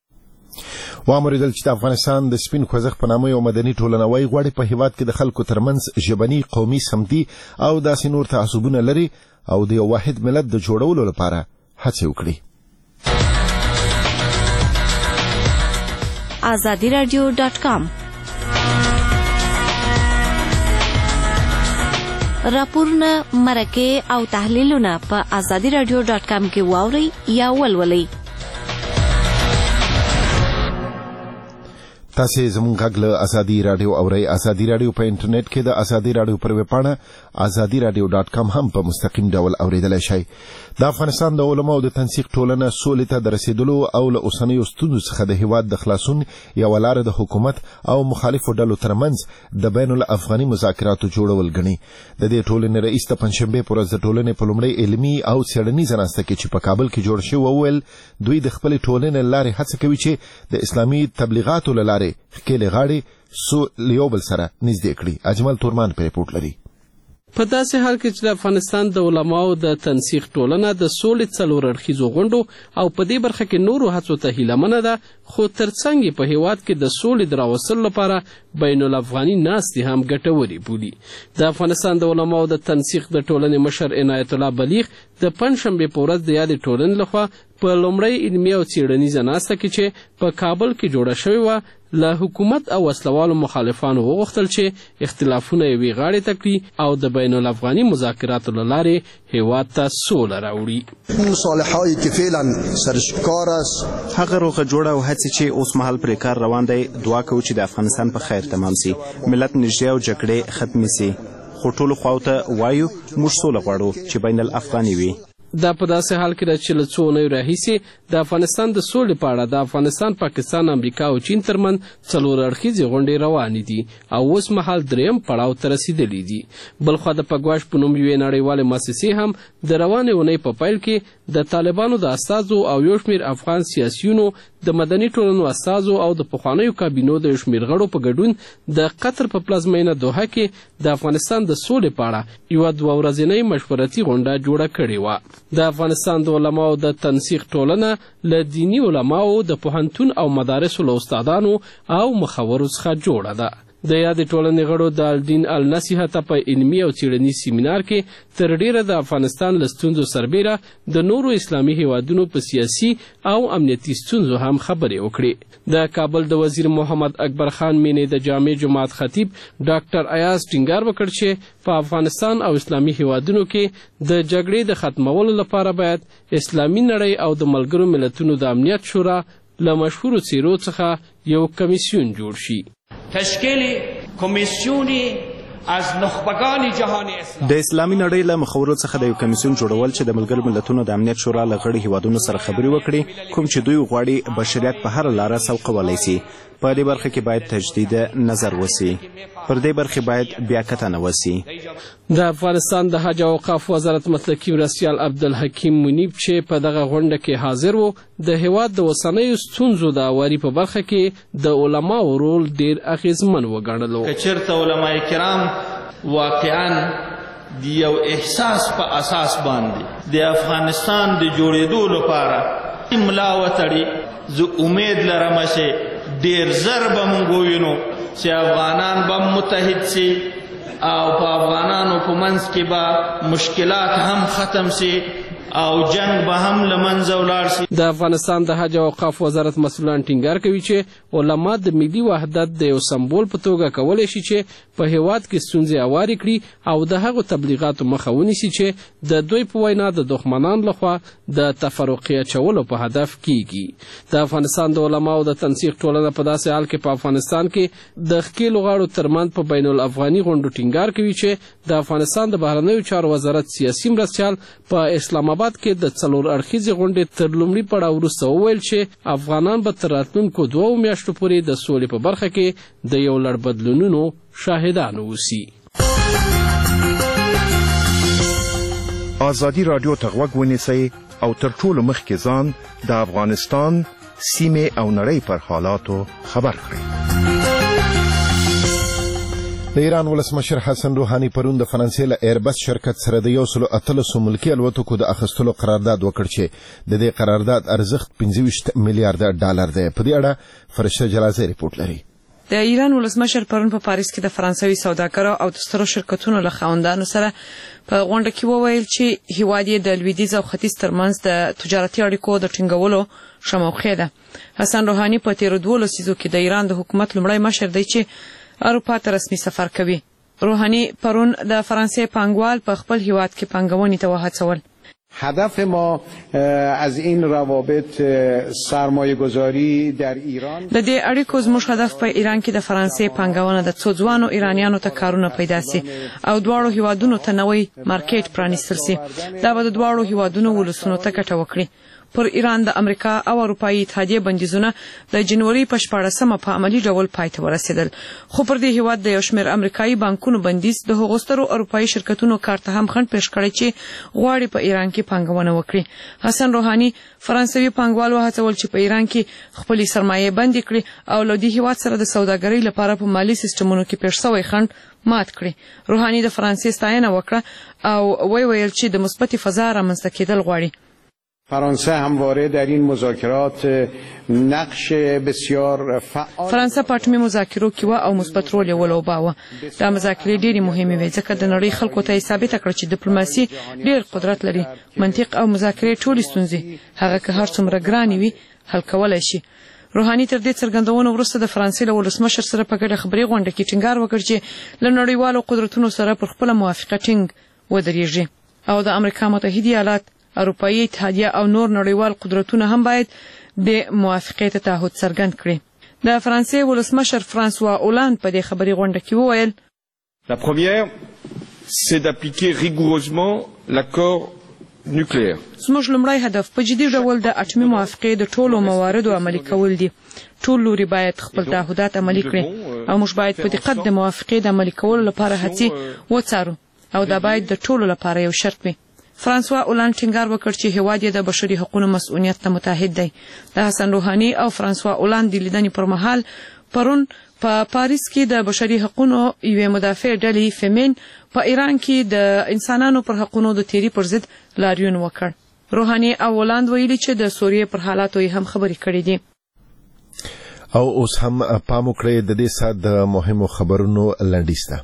وامریدل چې د افغانستان د سپین خوځښت په نامه یو مدني ټولنه وايي غواړي په هیواد کې د خلکو ترمنځ ژبني قومي سمتي او داسې نور تعصبونه لري او د یو واحد ملت د جوړولو لپاره هڅې وکړي. آزادی رادیو ډاٹ کام راپورونه مرکه او تحلیلونه په آزادی رادیو ډاٹ کام کې واورئ یا ولولئ. تاسې زموږ غږ له ازادي راډیو اورئ. ازادي راډیو په انټرنیټ کې د ازادي راډیو پر ویبپاڼه ازادي راډیو ډاٹ کام هم په مستقیم ډول اوریدلی شئ. د افغانستان د علماو د تنسیق ټولنه سولې ته د رسیدلو او له اوسنیو ستونزو څخه د هیواد د خلاصون یوه لاره د حکومت او مخالفو ډلو ترمنځ د بین الافغاني مذاکراتو جوړول ګڼي. د دې ټولنې رئیس د پنجشنبې په ورځ د ټولنې په لومړۍ علمي او څېړنیزه ناسته کې چې په کابل کې جوړ شوی وویل دوی د خپلې ټولنې له لارې هڅه کوي چې د اسلامي تبلیغاتو له لارې ښکېلې غاړې سو له یو بل سره نږدې کړي. اجمل تورمان په ریپورټ لري. په داسې حال کې چې د افغانستان د علماو د تنسیق ټولنه د سولې څلور اړخیزو غونډو او په دې برخه کې نورو هڅو ته هیلهمنه ده، خو ترڅنګ یې په هیواد کې د سولې د راوستلو لپاره بین الافغاني ناستې هم ګټورې بولي. د افغانستان د علماو د تنسیق د ټولنې مشر عنایت الله بلیغ د پنجشنبې په ورځ د یادې ټولنې لخوا په لومړۍ علمي او څېړنیزه ناسته کې چې په کابل کې جوړه شوې وه له حکومت او وسلوالو مخالفانو وغوښتل چې اختلافونه یوې غاړې ته کړي او د بین الافغاني مذاکراتو له لارې هیواد ته سوله راوړي. مصالحه‌ای که فعلا سرش کار است هغه روغه جوړه او هڅې چې اوس مهال پرې کار روان دی، دعا کوو چې د افغانستان په خیر تمام سي، ملت نږدې او جګړې ختمې سي. خو ټولو خواو ته وایو موږ سوله غواړو چې بین الافغاني وي. دا په داسې حال کې ده چې له څو اونیو راهیسې د افغانستان د سولې په اړه د افغانستان، پاکستان، امریکا او چین ترمنځ څلور اړخیزې غونډې روانې دي او اوس مهال دریم پړاو ته رسیدلي دي. بلخوا د پګواش په نوم یوې نړیوالې مؤسسې هم د روانې اونۍ په پیل کې د طالبانو د استازو او یو شمېر افغان سیاسیونو، د مدني ټولنو استازو او د پخوانیو کابینو د یو شمېر غړو په ګډون د قطر په پلازمینه دوحه کې د افغانستان د سولې په اړه یوه دوه ورځنۍ مشورتي غونډه جوړه کړې وه. د افغانستان د علماو د تنسیق ټولنه له دیني علماو، د پوهنتون او مدارسو له استادانو او مخورو څخه جوړه ده. د یادې ټولنې غړو د الدین النصیحت په علمي او څیړنیز سیمینار کې تر ډیره د افغانستان له ستونزو سربیره د نورو اسلامي هیوادونو په سیاسي او امنیتي ستونزو هم خبرې وکړې. د کابل د وزیر محمد اکبر خان مینې د جامع جماعت خطیب ډاکټر ایاز ټینګار وکړ چې په افغانستان او اسلامي هیوادونو کې د جګړې د ختمولو لپاره باید اسلامي نړۍ او د ملګرو ملتونو د امنیت شورا له مشهورو څیرو څخه یو کمیسیون جوړ شي. تشکیل کمیسیونی از نخبگان جهان اسلام د اسلامي نړۍ له مخورو څخه د یو کمیسیون جوړول چې د ملګرو ملتونو د امنیت شورا له غړي هیوادونو سره خبرې وکړي، کوم چې دوی غواړي بشریت په هر لاره سوقولی سي. په دې برخه کې باید تجدید نظر وسی، پر دې برخه باید بیاکتنه وسی. د افغانستان د حج او اوقاف وزارت مسلکي مرستیال عبدالحکیم منیب چې په دغه غونډه کې حاضر و، د هیواد د اوسنیو ستونزو د اواري په برخه کې د علماو رول ډیر اغیزمن وګڼلو. که چېرته علما کرام واقعا د یو احساس په اساس باندې د افغانستان د جوړېدو لپاره ملا وتړي، زه امید لرم چې ډیر زر به موږ ووینو چې افغانان به متحد سي او په افغانانو په منځ کې به مشکلات هم ختم سي او جنگ به هم له منځه ولاړ شي. د افغانستان د حج او اوقاف وزارت مسؤلان ټینګار کوي چې علما د ملي وحدت د یو سمبول په توګه کولی شي چې په هیواد کې ستونزې هوارې کړي او د هغو تبلیغاتو مخه ونیسي چې د دوی په وینا د دښمنانو لخوا د تفرقې اچولو په هدف کیږي. د افغانستان د علماو د تنسیق ټولنه په داسې حال کې په افغانستان کې د ښکېلو غاړو ترمنځ په بین الافغاني غونډو ټینګار کوي چې د افغانستان د بهرنیو چارو وزارت سیاسي مرستیال په اسلام آباد کې د څلور اړخیزې غونډې تر لومړي پړاو وروسته وویل چې افغانان به تر راتلونکو دوو میاشتو پورې د سولې په برخه کې د یو لړ بدلونونو شاهدان اوسي. ازادي راډیو ته غوږ ونیسئ او تر ټولو مخکې ځان د افغانستان، سیمې او نړۍ پر حالاتو خبر کړئ. د ایران ولسمشر حسن روحاني پرون د فرانسې له ایربس شرکت سره د یو سلو اتلسو ملکي الوتکو د اخیستلو قرارداد وکړ چې د دې قرارداد ارزښت پنځه ویشت میلیارډ ډالر دی. په دې اړه فرشته جلازی ریپورت لري. د ایران ولسمشر پرون په پاریس کې د فرانسوي سوداګرو او د سترو شرکتونو له خاوندانو سره په غونډه کې وویل چې هیواد یې د لویدیځ او ختیځ ترمنځ د تجارتي اړیکو د ټینګولو ښه موقع ده. حسن روحاني په تیرو دوو لسیزو کې د ایران د حکومت لومړی مشر دی چې اروپا ته رسمي سفر کوي. روحانی پرون د فرانسې پانګوال په خپل هیواد کې پانګونې ته وهڅول. هدف ما از این روابط سرمایه گذاری در ایران د دې اړیکو زموږ هدف په ایران کې د فرانسې پانګونه د څو ځوانو ایرانیانو ته کارونه پیدا سي او دواړو هیوادونو ته نوې مارکیټ پرانیستل سي. دا به د دواړو هیوادونو ولسونو ته ګټه وکړي. پر ایران د امریکا او اروپایي اتحادیې بندیزونه د جنوري په شپاړسمه په عملي ډول پای ته ورسېدل، خو پر دې هیواد د یو شمېر امریکایي بانکونو بندیز د هغو سترو اروپایي شرکتونو کار ته هم خنډ پیښ کړی چې غواړي په ایران کې پانګونه وکړي. حسن روحاني فرانسوي پانګوال وهڅول چې په ایران کې خپلې سرمایې بندې کړي او له دې هیواد سره د سوداګرۍ لپاره په مالي سیسټمونو کې پیښ شوی خنډ مات کړي. روحاني د فرانسې ستاینه وکړه او وی ویل چې د مثبتې فضا رامنځته کېدل غواړي. فرانسه همواره در این مذاکرات نقش بسیار فعال فرانسه په اټومي مذاکرو کې و او مثبت رول یې ولوباوه. دا مذاکرې ډېرې مهمې وې ځکه د نړۍ خلکو ته یې ثابته کړه چې ډیپلوماسي ډېر قدرت لري. منطق او مذاکرې ټولې ستونزې هغه که هر څومره ګرانې وي حل کولی شي. روحاني تر دې څرګندونو وروسته د فرانسې له ولسمشر سره په ګډه خبري غونډه کې ټینګار وکړ چې له نړیوالو قدرتونو سره پر خپله موافقه ټینګ ودرېږي او د امریکا متحده ایالات، اروپایي اتحادیه او نور نړیوال قدرتونه هم باید د موافقې ته تعهد څرګند کړي. د فرانسې ولسمشر فرانسوا اولاند په دې خبري غونډه کې وویل: La première, c'est d'appliquer rigoureusement l'accord nucléaire. زموږ لومړی هدف په جدي ډول د اټومي موافقې د ټولو مواردو عملي کول دي. ټول لوري باید خپل تعهدات عملي کړي او موږ باید په دقت د موافقې د عملي کولو لپاره هڅې وڅارو او دا باید د ټولو لپاره یو شرط وي. فرانسوا اولند ټینګار وکړ چې هیواد یې د بشري حقوقو مسؤلیت ته متحد دی. د حسن روحاني او فرانسوا اولند د لیدنې پر مهال پرون په پاریس کې د بشري حقوقو یوې مدافع ډلې فیمین په ایران کې د انسانانو پر حقوقو د تیری پر ضد لاریون وکړ. روحاني او اولند ویلي چې د سوریې پر حالاتو یې هم خبرې کړې دي. او اوس هم پام وکړئ د دې سات د مهمو خبرونو لنډیز ته.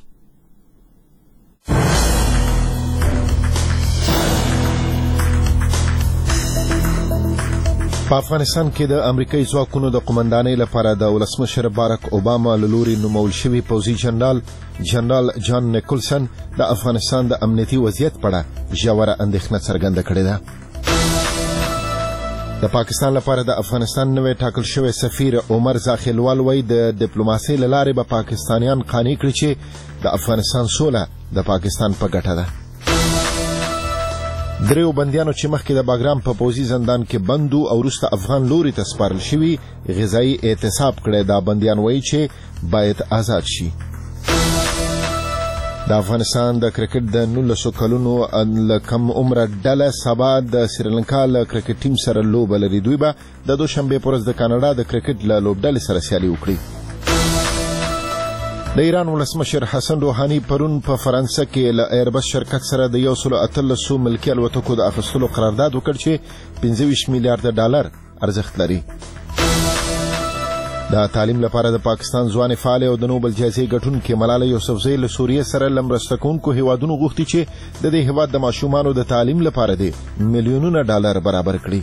په افغانستان کې د امریکایي ځواکونو د قومندانۍ لپاره د ولسمشر باراک اوباما له لوري نومول شوي پوځي جنرال جنرال جان نیکولسن د افغانستان د امنیتي وضعیت په اړه ژوره اندېښنه څرګنده کړې ده. د پاکستان لپاره د افغانستان نوی ټاکل شوی سفیر عمر زاخیلوال وایي د ډیپلوماسۍ له لارې به پاکستانیان قانع کړي چې د افغانستان سوله د پاکستان په ګټه ده. دریو بندیانو چې مخکې د باګرام په پوځي زندان کې بندو او وروسته افغان لوري ته سپارل شوي غذایي اعتصاب کړی. دا بندیان وایي چې باید آزاد شي. د افغانستان د کرکټ د نولسو کلونو له کم عمره ډله سبا د سریلانکا له کرکټ ټیم سره لوبه لري. دوی به د دوشنبې په ورځ د کاناډا د کرکټ له لوبډلې سره سیالي وکړي. د ایران ولسمشر حسن روحاني پرون په فرانسه کې له ایربس شرکت سره د یو سل اتلسو ملکي الوتکو د اخیستلو قرارداد وکړ چې پنځه ویشت میلیارډ ډالر ارزښت لري. د تعلیم لپاره د پاکستان ځوانې فعالې او د نوبل جایزې ګټونکې ملاله یوسفزۍ له سوریې سره له مرسته کوونکو هیوادونو غوښتي چې د دې هیواد د ماشومانو د تعلیم لپاره د میلیونونه ډالر برابر کړي.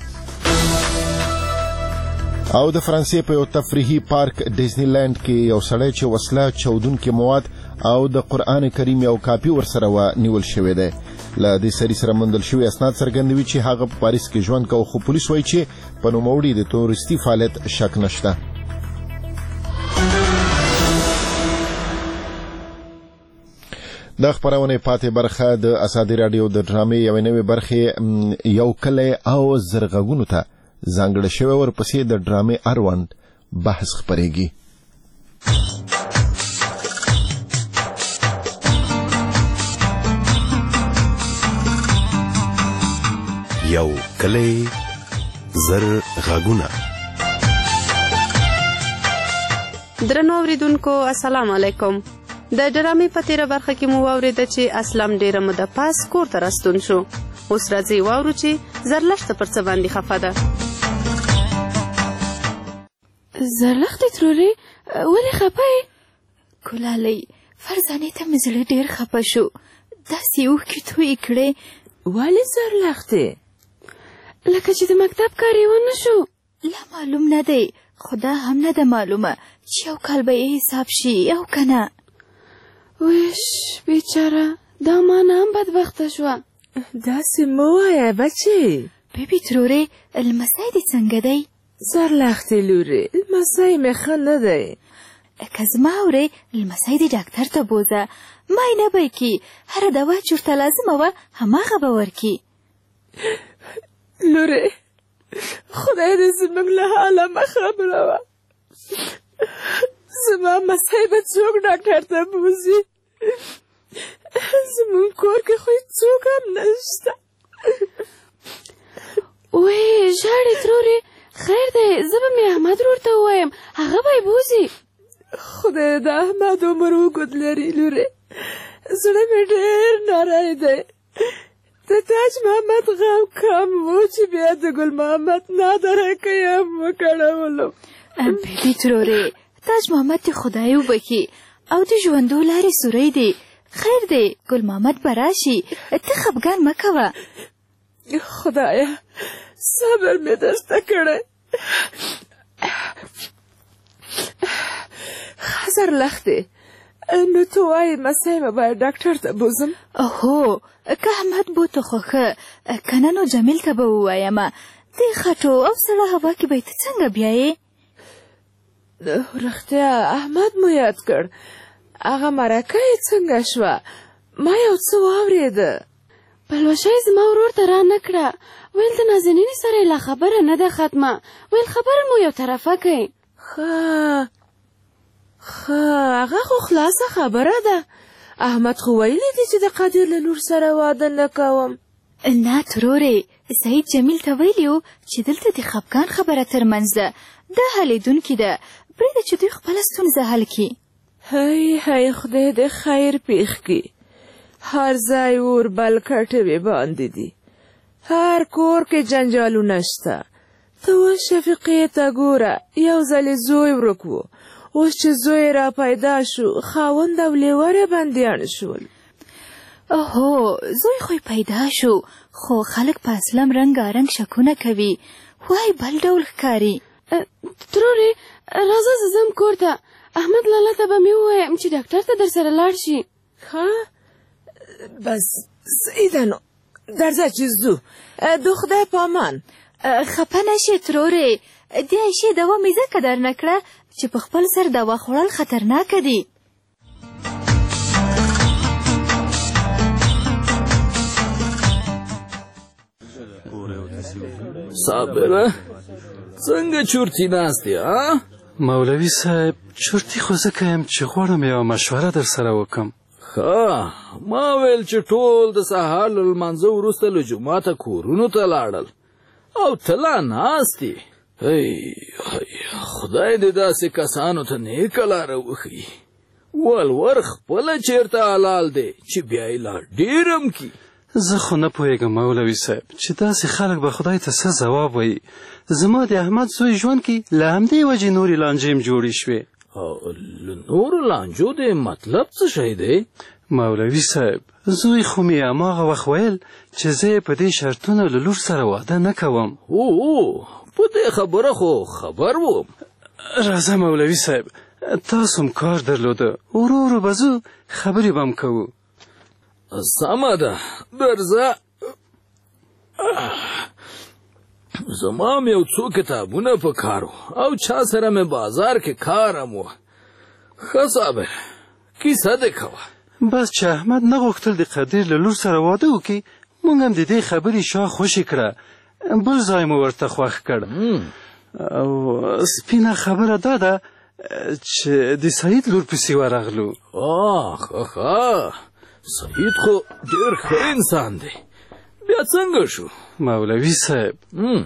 او د فرانسې په یو تفریحي پارک ډیزنی لینډ کې یو سړی چې وسله چاودونکي مواد او د قرآن کریم یو کاپي ورسره و نیول شوی دی. له دې سړي سره موندل شوي اسناد څرګندوي چې هغه په پاریس کې ژوند کوي، خو پولیس وایي چې په نوموړي د تورستي فعالیت شک نشته. د خبرونې پاتې برخه د ازادي راډیو د ډرامې یوې نوې برخې یو کلی او زرغږونو ته ځانګړی شوی، ورپسې د ډرامې اړوند بحث خپرېږي. یو کلی زرغږونه. درنو اوریدونکو السلام علیکم. د ډرامې په تیره برخه کې مو واورېده چې اسلام ډیره موده پاس کور ته راستون شو. اوس راځي واورو چې زرلښته پر څه باندې خفه ده. زرلښتې ترورې ولې خفه یې؟ ګلالۍ فرزانې ته مې زړه ډېر خفه شو، داسې اوښکې تویې کړې. ولې زرلښتې؟ لکه چې د مکتب کار یې ونه شو. لا معلوم نه دی، خو دا هم نه ده معلومه چې یو کال به یې حساب شي او که نه. ویش بیچاره دا مانا هم بدبخته شوه. داسې مه وایه بچې. بیبي ترورې لمسی دې څنګه دی؟ زرلښتې لورې لمسی مې ښه نه دی. که زما اورې لمسی دې ډاکټر ته بوځه، معاینه به یې کړي، هره دوا چې ورته لازمه وه هماغه به ورکړي. لورې خدای دې زموږ له حاله مه خبروه. زما مسی به څوک ډاکټر ته بوځي؟ زموږ کور کې خو څوک هم نشته. وی ژاړې ترورې، خیر دی زه به مې احمد ورور ته ووایم، هغه به یې بوځي. خدای د احمد عمر اوږد لري لورې، زړه مې ډېر نری دی. د تاج محمد غم کم و چې بیا د ګل محمد نادرکه یې هم وکړولو. بیبي ترورې تاج محمد دې خدای وبخي او د ژوندو لارې سوری دی. خیر دی ګل محمد به راشي، ته خفګان مه کوه. خدایه صبر مې درسته کړی. ښه زرلښتې نو ته وایې مسی به باید ډاکټر ته بوځم؟ هو که احمد بوته خو ښه، که نه نو جمیل ته به ووایمه. دې خټو او سړه هوا کې به یې ته څنګه بیایې؟ رښتیا احمد مو یاد کړ. هغه مرکه یې څنګه شوه؟ ما یو څه واورېده. پلوشه زما ورور ته را نه کړه، ویل د نازنینې سره لا خبره نه ده ختمه، ویل خبره مو یو طرفه کوي. ښه ښه هغه خو خلاصه خبره ده. احمد خو ویلی دی چې د قادر له لور سره واده نه کوم. نه ترورې، سعید جمیل ته ویلي و چې دلته د خفګان خبره ترمنځ ده، دا حلیدونکې ده، پرېږده چې دوی خپله ستونزه حل کړي. هی هی خدای دې خیر پېښ کړي. هر ځای اور بل کټوې باندې دي، هر کور کې جنجالونه شته. ته اوس شفیقې ته ګوره، یو ځلې زوی ورک و، اوس چې زوی را پیدا شو خاوند او لیوره بندیان شول. اوهو زوی خو پیدا شو، خو خلک په اسلم رنګارنګ شکونه کوي، وای بل ډول ښکاري. ترورې راځه زه ځم کور ته، احمد لالا ته به مې ووایم چې ډاکټر ته در سره لاړ شي. ښه بس سیده نو درځه چې ځو، د خدای په امان. خفه نشې ترورې، د عایشې دوا مې ځکه در نه کړه چې په خپل سر دوا خوړل خطرناکه دي. صابره څنګه چورتي ناست یې؟ مولوي صاحب چورتي خو ځکه یم چې غواړم یوه مشوره در سره وکړم. ښه ما ویل چې ټول د سهار له لمانځه وروسته له جوماته کورونو ته لاړل او ته لا ناست یې. خدای دې داسې کسانو ته نیکه لاره وښیي. ولور خپله چېرته حلال دی چې بیا یې لا ډېرم کي. زه خو نه پوهېږم مولوي صاحب چې داسې خلک به خدای ته څه ځواب وایي. زما د احمد زوی ژوند کې له همدې وجې نورې لانجې م جوړې شوې. له نورو لانجو د مطلب څه شی دی؟ مولوي صاحب زوی خو مې هماغه وخت ویل چې زه یې په دې شرطونو له لور سره واده نه کوم. او په دې خبره خو خبر وم. راځه مولوي صاحب تاسو هم کار درلوده، ورو ورو به ځو خبرې به م کوو. سمه ده درځه. زما م یو څو کتابونه په کار و او چا سره مې بازار کې کار هم و. ښه صابر کیسه دې کوه. بس چې احمد نه غوښتل د قدیر له لور سره واده وکړي، موږ هم د دې خبرې شا خوشې کړه، بل ځای مو ورته خوښ کړ. او سپینه خبره دا ده چې د سعید لور پسې ورغلو. ښه ښه سعید خو ډېر ښه انسان دی، بیا څنګه شو؟ مولوي صاحب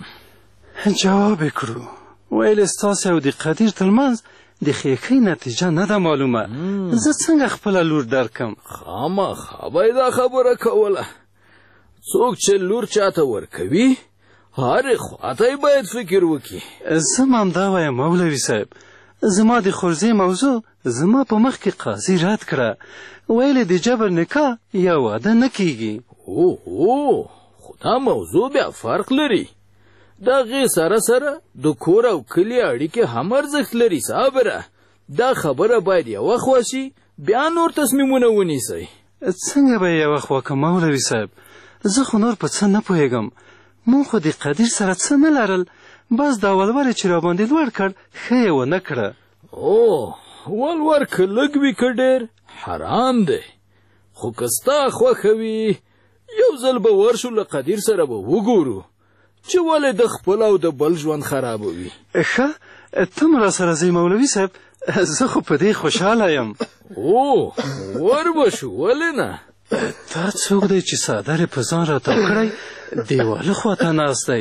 جواب یې کړو، ویل ستاسې او د قدیر ترمنځ د ښیښۍ نتیجه نه ده معلومه، زه څنګه خپله لور درکم؟ خامخا به یې دا خبره کوله. څوک چې لور چاته ورکوي هرې خواته یې باید فکر وکړي. زه هم همدا وایم مولوي صاحب، زما د خورزې موضوع زما په مخ کې قاضي رد کړه، ویلې د جبر نکاح یا واده نه کیږي. اوهو خو دا موضوع بیا فرق لري. د هغې سره سره د کور او کلي اړیکې هم ارزښت لري. صابره دا خبره باید یو وخت وشي، بیا نور تصمیمونه ونیسئ. څنګه به یې یو وخت وکړم مولوي صاحب؟ زه خو نور په څه نه پوهېږم، مونږ خو د قدیر سره څه نه لرل، بس دا ولور چې راباندې لوړ کړ ښه یې ونه کړه. او ولور که لږ وي که ډېر حرام دی، خو که ستا خوښه وي یو ځل به ورشو له قدیر سره به وګورو چې ولې د خپل او د بل ژوند خرابوي. ښه ته م راسره ځئ مولوي صاحب، زه خو په دې خوشحاله یم. او ور به شو ولې نه؟ دا څوک دی چې څادر یې په ځان راتاو کړی دیواله خواته ناست دی؟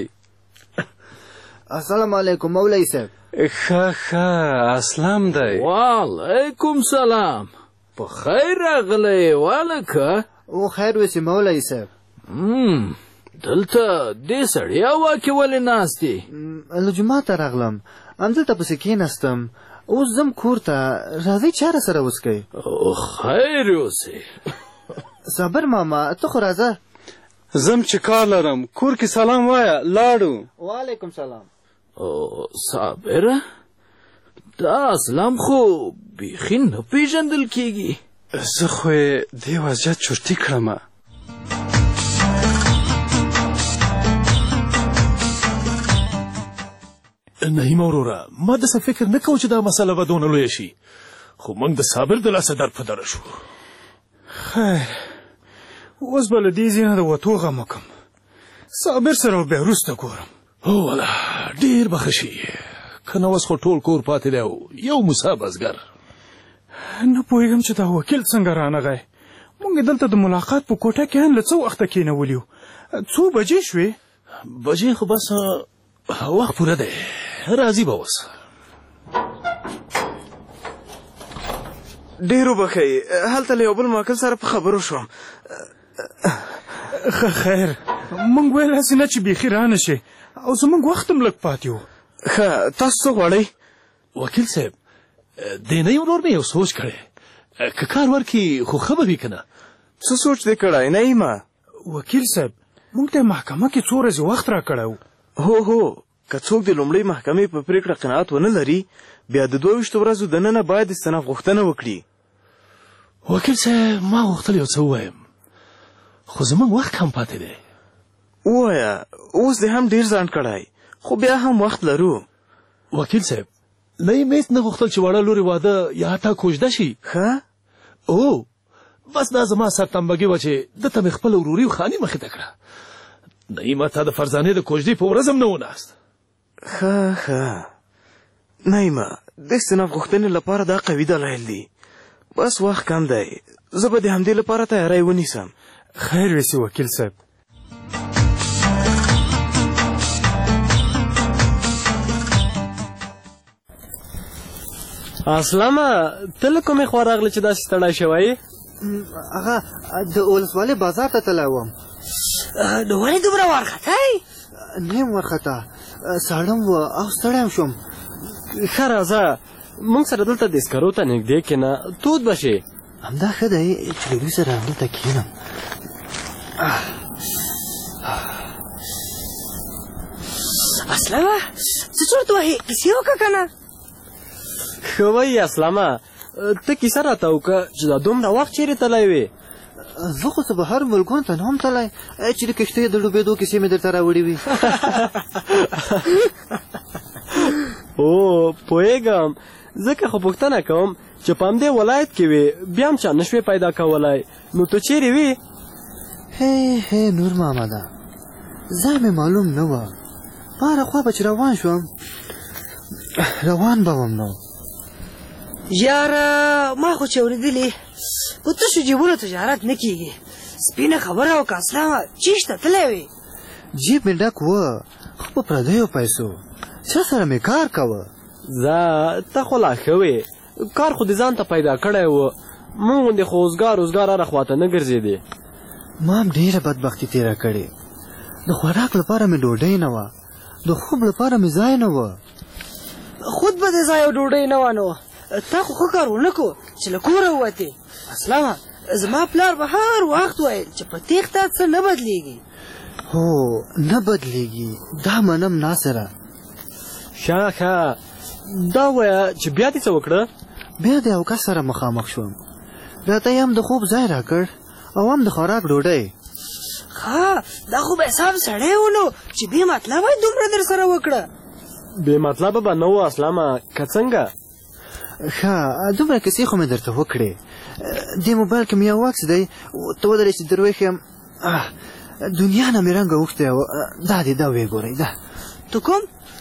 السلام علیکم مولوي صاحب. ښه ښه اسلام دی. وعلیکم سلام، په خیر راغلی والکه. او خیر وسې مولوي صاحب. دلته دې سړیا واکې ولې ناست یې؟ له جوماته راغلم، همدلته پسې کېناستم، اوس ځم کور ته، راځئ چاره سره وڅکئ. خیر اوسې. صابر ماما ته خو راځه. زم چې کار لرم، کور کې سلام وایه لاړو. وعلیکم سلام. صابره دا اسلام خو بیخي نه پیژندل کېږي. زه خو یې دې وضعیت چورتي کړمه. نهیمه وروره، ما داسې فکر نه کوم چې دا مسله به دونه لویه شي، خو موږ د صابر د لاسه در په دره شو. خیر اوس به له دې ځای نه د وتو غم وکړم. صابر سره بیا وروسته ګورم. هو والا ډېر به ښه شي، که نه اوس خو ټول کور پاتې دی او یو موسی بزګر. نه پوهېږم چې دا وکیل څنګه رانغی. موږ دلته د ملاقات په کوټه کې هم له څه وخته کېنولي وو. څو بجې شوې؟ بجې خو بس وخت پوره دی، راځي به اوس. ډېر وبښئ، هلته له یو بل محقق سره په خبرو شوم. ښه خیر، موږ ویل هسې نه چې بیخي رانه شي او زموږ وخت هم لږ پاتې و. ښه، تاسو څه غواړئ؟ وکیل صاحب، دینۍ ورور مې یو سوچ کړی، که کار ورکړي خو ښه به وي که نه؟ څه سوچ دې کړی نعیمه؟ وکیل صاحب، موږ ته محکمه کې څو ورځې وخت را کړی و. هو هو، که څوک د لومړۍ محکمې په پرېکړه قناعت ونه لري، بیا د دوه ویشتو ورځو دننه باید استناف غوښتنه وکړي. وکیل صاحب، ما غوښتل یو څه ووایم، خو زموږ وخت کم پاتې دی. ووایه، اوس دې هم ډېر ځنډ کړی، خو بیا هم وخت لرو. وکیل صاحب، نه یې هېڅ نه غوښتل چې وړه لورې واده یا حتی کوژده شي. ښه؟ او بس دا زما سرتنبګي وه چې ده ته مې خپله وروري او خاني مخې ته کړه. نعیمه تا د فرزانې د کوژدې په ورځ هم نه و ناست. ښه ښه نعیمه، د استناف غوښتنې لپاره دا قوي دلایل دي. بس وخت کم دی، زه به د همدې لپاره تیاری ونیسم. خیر ویسي وکیل صاحب. اسلامه، ته له کومې خوا راغلې چې داسې ستړی شوی؟ هغه د ولسوالۍ بازار ته تللی وم. نو ولې دومره وارخطی؟ نه یم وارخطا، ساړه م وه او ستړی هم شوم. ښه راځه، موږ سره دلته د سکرو ته نږدې کښېنه، تود به شي. همدا ښه دی چې له دوی سره همدلته کښېنم. اسلامه، څه چورت وهې؟ کیسې وکړه که نه؟ ښه وایي اسلامه، ته کیسه راته وکړه چې دا دومره وخت چیرې تللی وې؟ زه خو سبهار ملکونو ته نه وم تللی چې د کښتۍ د ډوبېدو کیسې مې درته راوړې وي. او پوهېږم، ځکه خو پوښتنه کوم چې په همدې ولایت کې وې، بیا هم چا نه شوې پیدا کولی، نو ته چیرې وې؟ هی هی نور محمده، ځای مې معلوم نه وه، په هره خوا به چې روان شوم روان به وم. نو یاره، ما خو چې اورېدلې په تشو جیبونو تجارت نه کېږي. سپینه خبره وکړه اسلامه، چېشته تللی وې؟ جیب مې ډک وه، خو په پردیو پیسو چا سره مې کار کوه. ځه، ته خو لا ښه وې، کار خو دې ځان ته پیدا کړی و، موږ غوندې خو اوزګار اوزګار هره خواته نه ګرځېدې. ما هم ډېره بدبختي تېره کړې. د خوراک لپاره مې ډوډۍ نه وه، د خوب لپاره مې ځای نه وه. خود به دې ځای او ډوډۍ نه وه، نو تا خو ښه کار ونه کړو چې له کوره ووتې. اسلامه، زما پلار به هر وخت ویل چې په تېښته څه نه بدلېږي. هو نه بدلېږي، دا منم ناصره. ښه ښه، دا وایه چې بیا دې څه وکړه؟ بیا د یو کس سره مخامخ شوم، راته یې هم د خوب ځای راکړ او هم د خوراک ډوډۍ. ښه، دا خو به حساب سړی و نو چې بې مطلبه یې دومره در سره وکړه. بې مطلبه به نه و اسلامه، که څنګه؟ ښه، دومره کیسې خو مې درته وکړې. دې موبایل کې مې یو عکس دی، ته ودرې چې در وښیم. دنیا نه مې رنګه اوښتی و. دا دې دا ویې ګورئ، دا ته کوم؟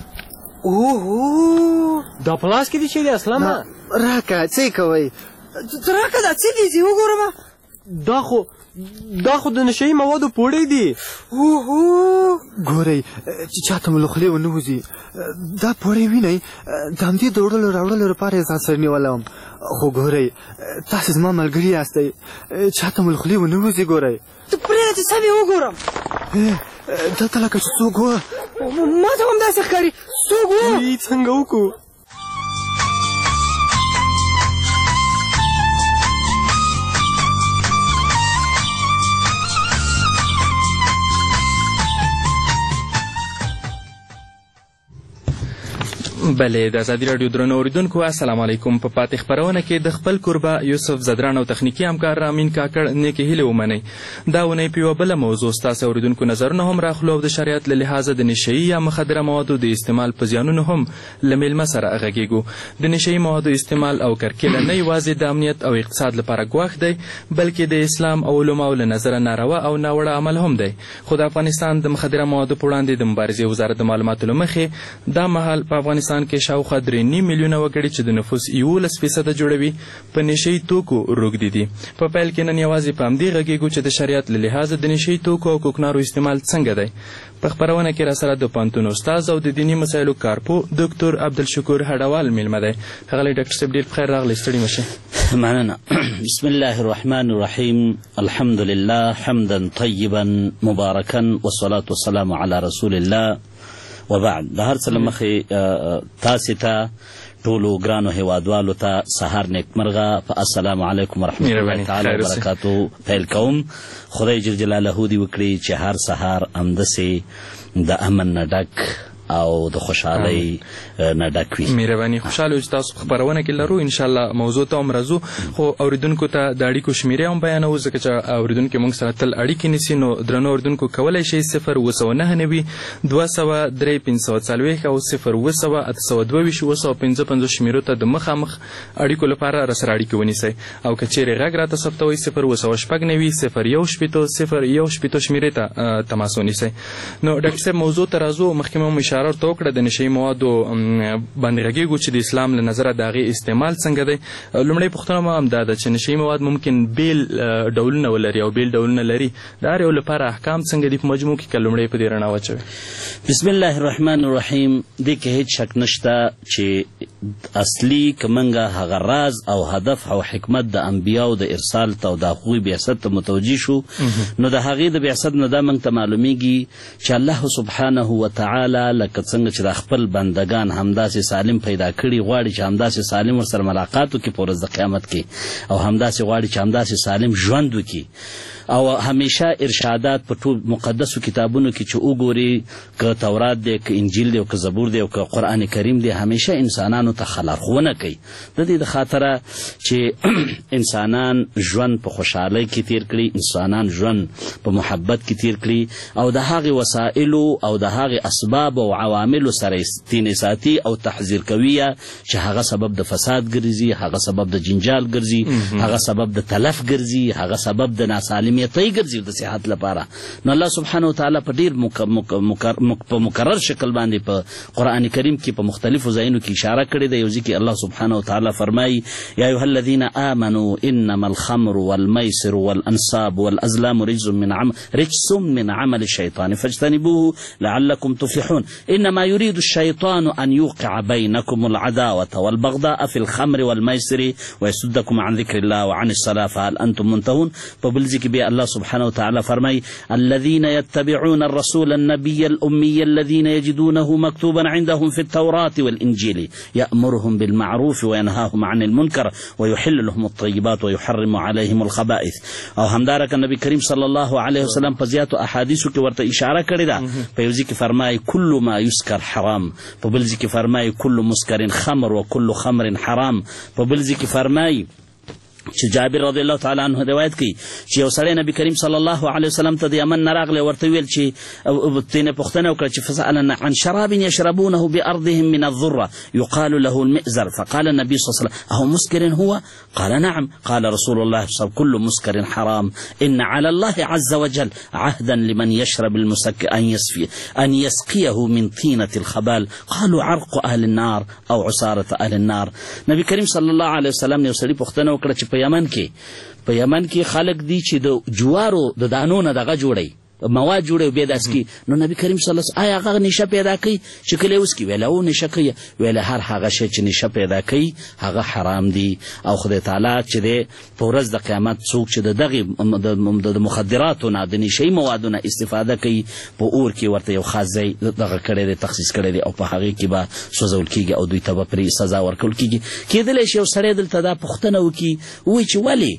اوهو، دا په لاس کې دي چیرې اسلامه؟ راکه، څه یې کوئ؟ ته راکه، دا څه دي؟ زه وګورم. دا خو دا خو د نشهیي موادو پوړۍ دي. اوهو، ګورئ چې چاته مو له خولې ونه وځي. دا پوړۍ وینئ، د همدې د وړلو راوړلو لپاره یې ځان سره نیولی وم. خو ګورئ، تاسې زما ملګري یاستئ، چاته مو له خولې ونه وځي. ګورئ، ته پرېږده چې سم یې وګورم. دلته لکه چې څوک وه. ما ته هم داسې ښکاري، څوک وه؟ څنګه وکړو؟ بلې د ازادي راډیو درنو اورېدونکو السلام علیکم. په پاتې خپرونه کې د خپل کوربه یوسف زدران او تخنیکي همکار رامین کاکړ نیکې هیلې ومنئ. دا اونۍ په یوه بله موضوع ستاسو اورېدونکو نظرونه هم راخلو او د شریعت له لحاظه د نشهیي یا مخدره موادو د استعمال په زیانونو هم له میلمه سره غږیږو. د نشهیي موادو استعمال او کرکیله نه یوازې د امنیت او اقتصاد لپاره ګواښ دی بلکې د اسلام او علماو له نظره ناروا او ناوړه عمل هم دی. خو د افغانستان د مخدره موادو په وړاندې د مبارزې وزارت د معلوماتو له مخې دا مهال په افغانستان کې شاوخوا درې نیم میلیونه وګړي چې د نفوس یولس فیصده جوړوي په نشهیي توکو روږدي دي. په پیل کې نن یوازې په همدې غږیږو چې د شریعت له لحاظه د نشهیي توکو او کوکنارو استعمال څنګه دی. په خپرونه کې راسره د پوهنتون استاد او د دیني مسایلو کارپو ډاکټر عبدالشکور هډوال میلمه دی. ښاغلی ډاکټر صاحب ډېر بخیر راغلی، ستړي مه شئ. مننه. بسم الله الرحمن الرحیم. الحمد لله حمدا طیبا مبارکا والصلاة والسلام علی رسول الله وبعد. د هر څه له مخې تاسې ته ټولو ګرانو هیوادوالو ته سهار نیکمرغه. په السلام علیکم ورحمت الله تعالی وبرکاتو پیل کوم. خدای جل جلاله دې وکړي چې هر سهار همداسې د امن نه ډک او د خوشحالۍ نه ډک وي. مهرباني. خوشحاله چې تاسو خپرونه کې لرو انشاءالله موضوع ته هم راځو، خو اوریدونکو ته د اړیکو شمیرې هم بیانوو ځکه چې اوریدونکي موږ سره تل اړیکې نیسي. نو درنو اوریدونکو کولی شئ صفر اوه سوه نهه نوي دوه سوه درې پنځه سوه څلوېښت او صفر اوه سوه اته سوه دوه ویشت اوه سوه پنځه پنځوس شمیرو ته د مخامخ اړیکو لپاره راسره اړیکې ونیسئ. او که چیرې غږ راته ثبتوئ صفر اوه سوه شپږ نوي صفر یو شپېته صفر یو شپېته شمیرې ته تماس ونیسئ. نو ډاکټر صاحب موضوع ته راځو. مخکې مو اشاره ورته وکړه د نشهیي موادو باندې غږیږو چې د اسلام له نظره د هغې استعمال څنګه دی. لومړی پوښتنه مو هم دا ده چې نشهیي مواد ممکن بیل ډولونه ولري او بیل ډولونه لري، د هر یو لپاره احکام څنګه دي په مجموع کې که لومړی په دې رڼا واچوي. بسم الله الرحمن الرحیم. دې کې هیڅ شک نشته چې اصلي که موږ هغه راز او هدف او حکمت د انبیاو د ارسال ته او د هغوی بعثت ته متوجه شو نو د هغې د بعثت نه دا موږ ته معلومیږي چې الله سبحانه وتعالی لکه څنګه چې د خپل بندگان همداسې سالم پیدا کړي غواړي چې همداسې سالم ورسره ملاقات وکړي په ورځ د قیامت کې، او همداسې غواړي چې همداسې سالم ژوند وکړي. او همیشه ارشادات په ټول مقدسو کتابونو کې چې وګوري که تورات دی که انجیل دی او که زبور دی او که قرآن کریم دی همیشه انسانانو ته خلارښوونه کوي د دې د خاطره چې انسانان ژوند په خوشحالۍ کې تیر کړي، انسانان ژوند په محبت کې تیر کړي او د هغې وسایلو او د هغې اسباب او عواملو سره تینې ساتي او تحذیر کوي چې هغه سبب د فساد ګرځي، هغه سبب د جنجال ګرځي، هغه سبب د تلف ګرځي، هغه سبب د ناسالم میتۍ ګرځي د صحت لپاره. نو الله سبحانه وتعالی په ډېر په مکرر شکل باندې په قرآن کریم کې په مختلفو ځایونو کې اشاره کړې ده. یو ځای کې الله سبحانه وتعالی فرمایي یا ایها الذین آمنوا انما الخمر والمیسر والانصاب والازلام رجس من عمل رجس من عمل الشیطان فاجتنبوه لعلكم تفلحون انما يريد الشيطان ان يوقع بينكم العداوة والبغضاء في الخمر والميسر ويصدكم عن ذكر الله وعن الصلاة فهل انتم منتهون. په بل ځای کې بیا الله سبحانه وتعالى فرمي الذين يتبعون الرسول النبي الأمي الذين يجدونه مكتوبا عندهم في التوراة والإنجيل يأمرهم بالمعروف وينهاهم عن المنكر ويحل لهم الطيبات ويحرم عليهم الخبائث. او همدارك النبي كريم صلى الله عليه وسلم په زیاتو احادیثو کې ورته اشاره کړې ده. په یو ځای کې فرمایي كل ما يسكر حرام، په بل ځای کې فرمایي كل مسكر خمر وكل خمر حرام، په بل ځای کې فرمایي چې جابر رضی الله تعالی عنه روایت کوي چې یو سړی نبی کریم صلی الله علیه وسلم ته د یمن نه راغلی، ورته ویل چې ترې پوښتنه وکړه چې فسألنا عن شراب يشربونه بأرضهم من الذرة يقال له المئزر فقال النبي صلى الله عليه وسلم أهو مسكر هو؟ قال نعم. قال رسول الله صلى الله عليه وسلم كل مسكر حرام إن على الله عز وجل عهدا لمن يشرب المسكر أن يسفي أن يسقيه من طينة الخبال قالوا عرق أهل النار أو عصارة أهل النار. نبی کریم صلی الله علیه وسلم یو سړي پوښتنه وکړه چې په یمن کې په یمن کې خلک دي چې د جوارو د دانو نه دغه جوړوي مواد جوړوي بیا داسې کوي. نو نبی کریم صلی الله علیه وسلم آیا هغه نشه پیدا کوي چې کله یې وڅکي؟ ویله او نشه کوي. ویله هر هغه شی چې نشه پیدا کوي هغه حرام دی او خدای تعالی چې دی په ورځ د قیامت څوک چې د دغې د مخدراتو نه د نشهیي موادو نه استفاده کوي په اور کې ورته یو خاص ځای دغه کړی دی تخصیص کړی دی او په هغې کې به سوځول کېږي او دوی ته به پرې سزا ورکول کېږي. کېدلی شي یو سړی دلته دا پوښتنه وکړي ووایي چې ولې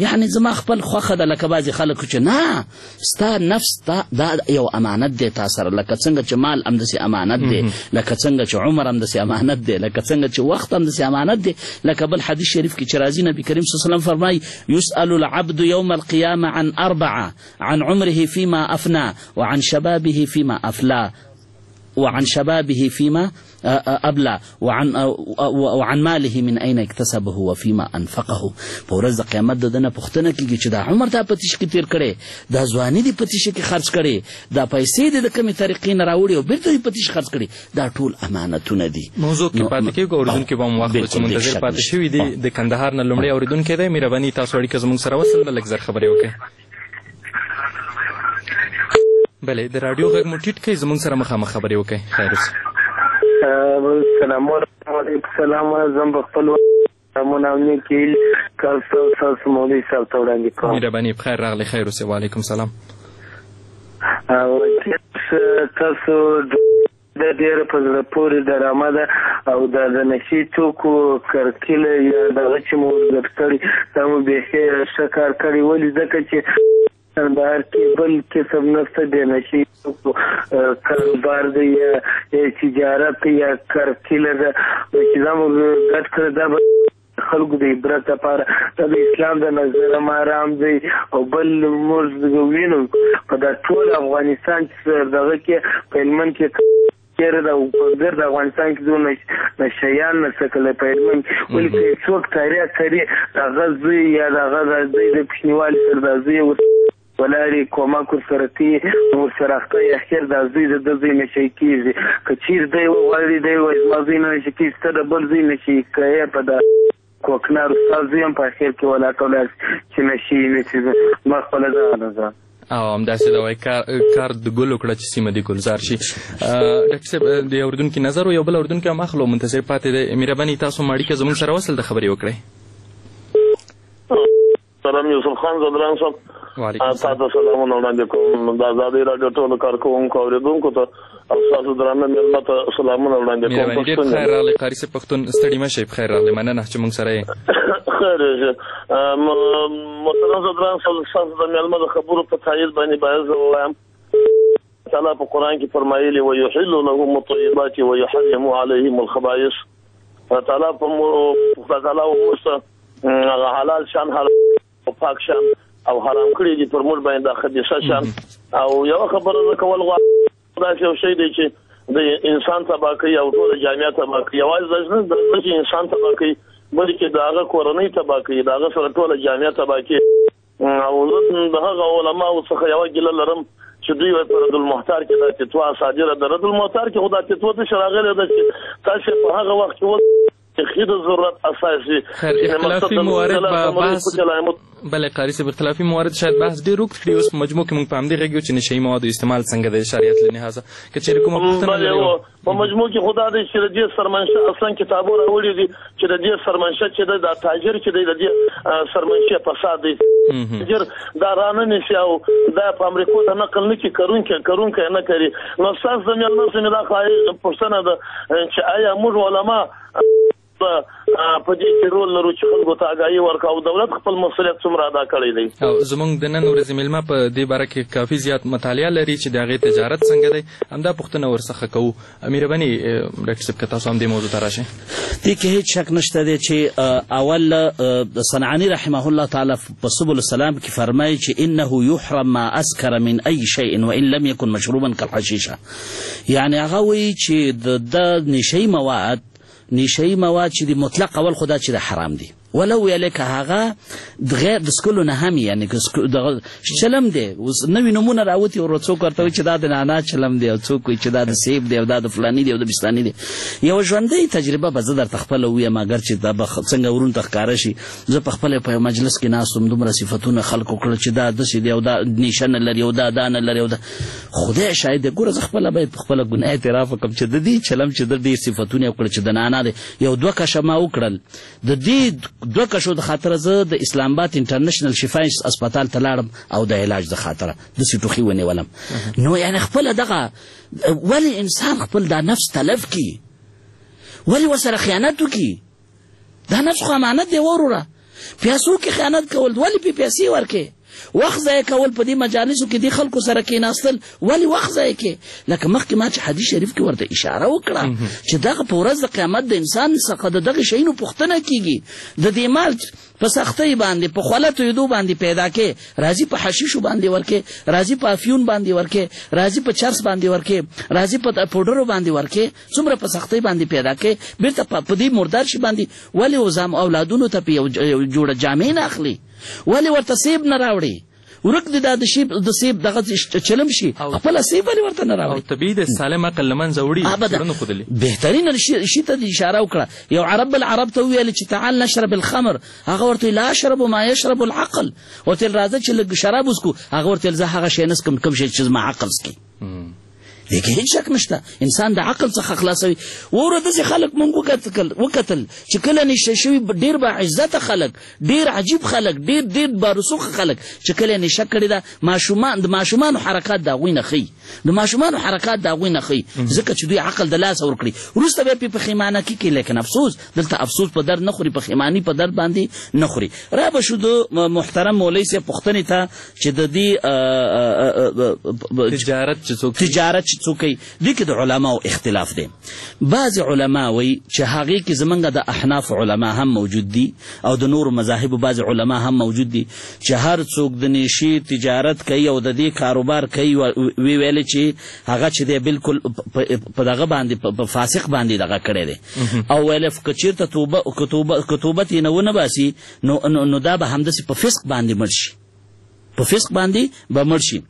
یعنې زما خپل خوښه ده لکه بعضې خلکو چې نه ستا نفس تا دا یو امانت دی تا سره لکه څنګه چې مال همداسې امانت دی لکه څنګه چې عمر همداسې امانت دی لکه څنګه چې وخت همداسې امانت دی لکه بل حدیث شریف کې چې راځي نبي کریم صلی الله علیه وسلم فرمایي یسأل العبد یوم القیامة عن أربعة عن عمره فيما أفنى وعن شبابه فيما أفلى وعن شبابه فيما أبلى وعن وعن ماله من أين اكتسبه وفيما أنفقه په ورځ د قیامت د دنه پوښتنه کېږي چې دا عمر تا په تیش کې تېر کړی دا ځواني دې په تیش کې خرڅ کړې دا پیسې دې د کومې طریقې نه راوړي او بېرته دې په تیش خرڅ کړي دا ټول امانتونه دي. موضوع کې پاتې کېږو اورېدونکي به هم وخت چې منتظر پاتې شوي دي د کندهار نه لومړی اورېدونکی دی مهرباني تاسو اړیکه زموږ سره وصل ده لږ زر خبرې وکړئ. بله د راډیو غږ مو ټیټ کړئ زموږ سره مخامخ خبرې وکړئ. خیر اوسه. سلام علیکم. سلام زم په خپل سلامونه او نیکي تاسو مولوي صاحب ته وړاندې کوم. مهرباني بخیر راغلی. خیر اوسه. وعلیکم سلام. تاسو د ډېره په زړه پورې ډرامه ده او دا د نشي توکو کرکیله یا دغه چې مو ورګډ کړي دا مو بیخي ښه کار کړی. ولې ځکه چې کندهار کې بل قسم نشته د نشي توکو کاروبار دی یا تجارت یا کرکیله ده چې دا مو ګډ کړی دا خلکو د عبرت لپاره دا د اسلام د نظره حرام دی او بل موږ وینو په دا ټول افغانستان چې دغه کې په هلمند کې چیرې د ګرد افغانستان کې دونه نشیان نسکله په هلمند ولې که څوک تاریخ کوي هغه زوی یا هغه د کوچنیوالي سره د زوی ولاري کومک ورسره کوي ورسره اخته اخر د زوی د زوی نشي کېږي که چیر دی وغواړي دی وایي زما زوی نه نشي کېږي ستا د بل زوی نشي کوي په دا کوکنار استاد زوی هم په اخر کې ولاکه ولاړ چې نشي نشي ما خپله ځانه ده او همداسې دا وایي کار د ګل وکړه چې سیمه دې ګلزار شي. ډاکټر صاحب د اورېدونکي نظر و یو بل اورېدونکی هم اخلو منتظر پاتې دی. مهرباني تاسو هم اړیکه زموږ سره وصل د خبرې وکړئ. سلام یوسف خان زدران صاحب تاسو سلامونه وړاندې کوم د ازادۍ راډیو ټولو کارکوونکو اورېدونکو ته او تاسو درانه مېلمه ته سلامونه وړاندې کوم. ډېر بخیر راغلی قاري صاحب پښتون ستړي مه شئ بخیر راغلی مننه چې موږ سره یې. خیر محترم زدران صاحب ستاسو د مېلمه د خبرو په تایید باندې باید زه ووایم تعالی په قرآن کې فرمایلي ویحل لهم الطیبات ویحرم علیهم الخبائث. تعالی په تعالی موږ حلال شان او پاک شان او حرام کړی دي پر موږ باندې د خبيثه شان او یو خبره ده کول غواړم دا یو شی دی چې د انسان تبا کوي او ټول جامعه تبا کوي یوازې نه د انسان تبا کوي بلکې د هغه کورنۍ تبا کوي د هغه سره ټول جامعه تبا کوي او د هغه علماء څخه یو ګیله لرم چې دوی په رد المحتار کې د فتوا صادره د رد المحتار کې خدای فتوا د شراغله ده چې تاسو په هغه وخت کې خیر ضرورت اساسي اختلافي موارد به بحث بله قاری صاحب اختلافي موارد شاید بحث ډېر اوږد کړي اوس په مجموع کې موږ په همدې غږ یو چې نشهیي موادو استعمال څنګه دی شریعت له لحاظه که چېرې کومه پوښتنه لرئ په مجموع کې خدا دی چې د دې سرمنشه اصلا کتابو راوړي دي چې د دې سرمنشه چې د تاجر چې دی د دې سرمنشه فساد دی تاجر دا رانه نشي او دا په امریکا ته نقل نه کوي کارونکي کارونکي نه کوي نو تاسو د مېلمه سره دا پوښتنه ده چې آیا موږ علما په دې کې رول لرو چې خلکو ته آګاهي ورکړو او دولت خپل مسؤلیت څومره ادا کړی دی. او زموږ د نن ورځې مېلمه په دې باره کې کافي زیات مطالعه لري چې د هغې تجارت څنګه دی همدا پوښتنه ورڅخه کوو. مهرباني ډاکټر صاحب که تاسو هم دې موضوع ته راشئ. دې کې هېڅ شک نشته دی چې اول صنعاني رحمه الله تعالی په سبل السلام کې فرمایي چې انه یحرم ما اسکر من ای شیء وان لم یکن مشروبا کالحشیشه یعنې هغه وایي چې د نشهیي مواد نشهیي مواد چې د مطلق اول خدا چې د حرام دي ولو ویلې که هغه غیر د سکلو نه هم یعنې چلم دی اوس نوي نومونه راوتي ورو څوک ورته وایي چې دا د نعنا چلم دی او څوک وایي چې دا د سیب دی او دا د فلاني دی او د بستاني دی. یوه ژوندۍ تجربه به زه درته خپله ووایم اګر چې دا به څنګه ورونو ته ښکاره شي. زه په خپله په یو مجلس کې ناست وم دومره صفتونه خلکو کړل چې دا داسې دی او دا نیشه نه لري او دا دا نه لري او دا خدای شاید دی. ګوره زه خپله باید په خپله ګناه اعتراف وکړم چې د دې چلم چې د ډېر صفتونه یې وکړل چې د نعنا دی یو دوه کشه ما وکړل د دې دوه کشو د خاطره زه د اسلام آباد انټرنیشنل شفا اسپتال ته لاړم او د علاج د خاطره داسې ټوخي ونیولم. نو یعنې خپله دغه ولې انسان خپل دا نفس تلف کړي ولې ورسره خیانت وکړي دا نفس خو امانت دی وروره پیسو کې خیانت کول ولې په پیسې ورکې وخت ضایع کول په دې مجالسو کې د خلکو سره کېناستل ولې وخت ضایع کې لکه مخکې ما چې حدیث شریف کې ورته اشاره وکړه چې دغه په ورځ د قیامت د انسان څخه د دغه شیانو پوښتنه کیږي د دې مال په سختۍ باندې په خوله تویدو باندې پیدا کې راځي په حشیشو باندې ورکې راځي په افیون باندې ورکې راځي په چرس باندې ورکې راځي په پوډرو باندې ورکې څومره په سختۍ باندې پیدا کې بیرته په دې مردار شي باندې ولې وزام اولادونو ته په یو جوړه جامې نه اخلي ولې ورته سیب نه راوړي ورک دي دا د شیب د سیب دغه چلم شي خپل سیب ولې ورته نه راوړي او طبيعي د سالم عقل لمنځه وړي بهترین شي ته اشاره وکړه یو عرب العرب ته ویل چې تعال نشرب الخمر هغه ورته لا اشرب ما يشرب العقل ورته راځي چې لږ شراب وسکو هغه ورته زه هغه شی نس کوم کوم شی چې ما عقل سکي دغه هیڅ شک نشته انسان د عقل څخه خلاصوي وره دغه خلک مونږ وکتل وکتل چې کله نشه شوی ډیر با عزت خلک ډیر عجیب خلک ډیر ډیر بارسوخ خلک چې کله نشه کړی دا ماشومان د ماشومان حرکات دا غوینه خي د ماشومان حرکات دا غوینه خي ځکه چې دوی عقل د لاس ور کړی ورسته به په خیمانه کې کې لیکن افسوس دلته افسوس په در نه خوري په خیمانی په در باندې نه خوري را به شو د محترم مولوی سي پښتنې ته چې د دې تجارت چې څوک تجارت څوک دي کې د علماو اختلاف دي بعض علما وي چې هغه کې زمونږ د احناف علما هم موجود دي او د نور مذاهب بعض علما هم موجود دي چې هر څوک د نشي تجارت کوي او د دې کاروبار کوي وی ویل چې هغه چې دی بالکل په دغه باندې په فاسق باندې دغه کړی دی او ویل فکچیر ته توبه کتوبه کتوبت نه ونه باسي نو نو دا به همدسي په فسق باندې مرشي په فسق باندې به مرشي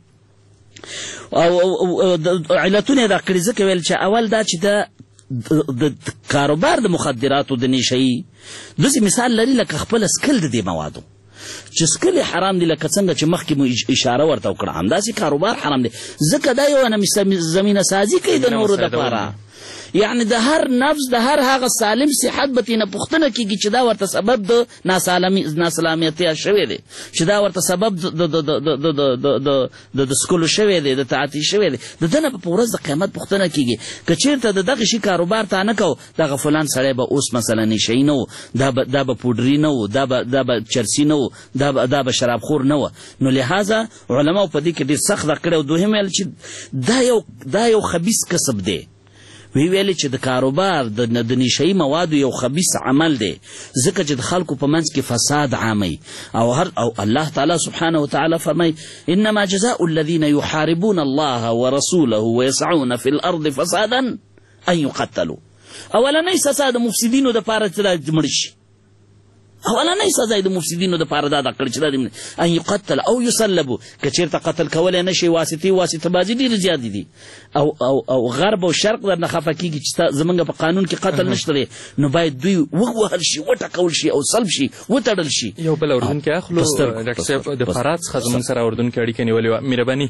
او علتونه دا کړي ځکه ویل چې اول دا چې د د کاروبار د مخدراتو د نشي داسې مثال لري لکه خپل سکل د دې موادو چې سکل حرام دي لکه څنګه چې مخکې مو اشاره ورته وکړه همداسې کاروبار حرام دی ځکه دا یو زمینه سازي کوي د نورو دپاره یعنی د هر نفس د هر هغه سالم صحت به تینه پوښتنه کیږي چې دا ورته سبب د ناسالمي ناسلامتیا شوی دی چې دا ورته سبب د د د د د سکولو شوی دی د تعاطي شوی دی د دنه په ورځ د قیامت پوښتنه کیږي که چیرته د دغه شي کاروبار ته نه کو دغه فلان سړی به اوس مثلا نشي نه دا به دا به پودري نه دا به دا به چرسي نه دا به دا به شرابخور نه نو لہذا علما په دې کې ډېر سخت کړي او دوهم ویل چې دا یو دا یو خبيث کسب دی وی ویلې چې د کاروبار د نشئی موادو یو خبيث عمل دی ځکه چې د خلکو په منځ کې فساد عامي او هر او الله تعالی سبحانه وتعالى فرمای انما جزاء الذين يحاربون الله ورسوله ويسعون في الارض فسادا ان يقتلوا اولا نه سزا د مفسدینو د پاره چې مړ شي اولا نه سزا د مفسدینو د پاره دا د کړ چې د ان يقتل او يصلبوا کچیرته قتل کولای نشي واسطي واسطه بازي ډیر زیات دي او او او غرب او شرق درنه خفه کیږي چې زمونږ په قانون کې قتل نشته نو باید دوی وغوهل شي وټکول شي او صلب شي وتړل شي یو بل اردن کې اخلو ډاکټر صاحب د فرات څخه زمونږ سره اردن کې اړیکه نیولې مهرباني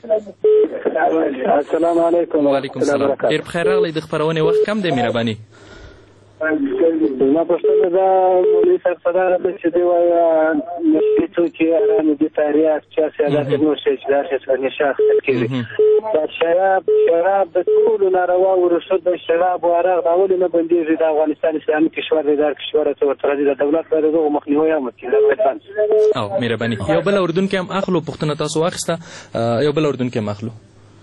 السلام علیکم وعلیکم السلام ډیر بخیر راغلی د خبرونه وخت کم دی مهرباني زما پښتنه دا مولوی صاحب صداره د چې دی وایي نشي څوکي ارامه دي تاریخ چې سیاست نور شي چې دا څه نشاخ کېږي دا شراب شراب د ټول ناروا او رشد د شراب او عرق راول نه بنديږي د افغانستان اسلامي کشور دی د کشور ته ورته د دولت لپاره دغه مخنیوي هم کیږي او مهرباني یو بل اردن کې هم اخلو پښتنه تاسو واخسته یو بل اردن کې هم اخلو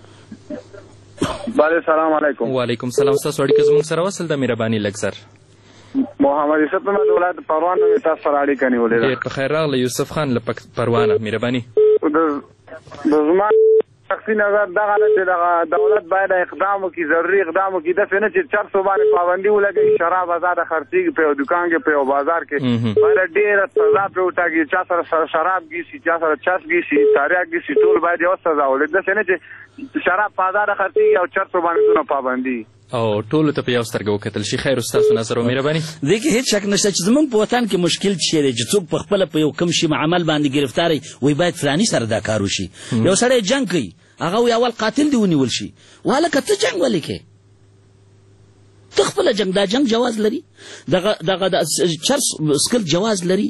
بله سلام علیکم وعلیکم السلام تاسو اړیکه زموږ سره وصل د مهرباني لګزر محمد یوسف من دولت پروان نو تاسو سره اړیکه نیولې ده ډیر په خیر راغلی یوسف خان له پروانه مهرباني د زما شخصي نظر دغه نه چې دغه دولت باید اقدام وکړي ضروري اقدام وکړي داسې نه چې چرسو باندې پابندي ولګوي شراب ازاده خرڅېږي په یو دوکان کې په یو بازار کې باید ډېره سزا پرې وټاکي چا سره شراب ګیسي چا سره چرس ګیسي تاریاک ګیسي ټول باید یو سزا ولګي داسې نه چې شراب په ازاده خرڅېږي او چرسو باندې دونه پابندي او ټولو ته په یو سترګه وکتل شي خیر ستاسو نظر او مهرباني دې کې هیڅ شک نشته چې زمونږ په وطن کې مشکل څه دی چې څوک په خپل په یو کم شي عمل باندې گرفتاری وي باید فلاني سره دا کار وشي یو سړی جنگ کوي هغه وی اول قاتل دی ونیول شي واله کته جنگ ولې کې تخپل جنگ دا جنگ جواز لري دغه دغه د چرس سکل جواز لري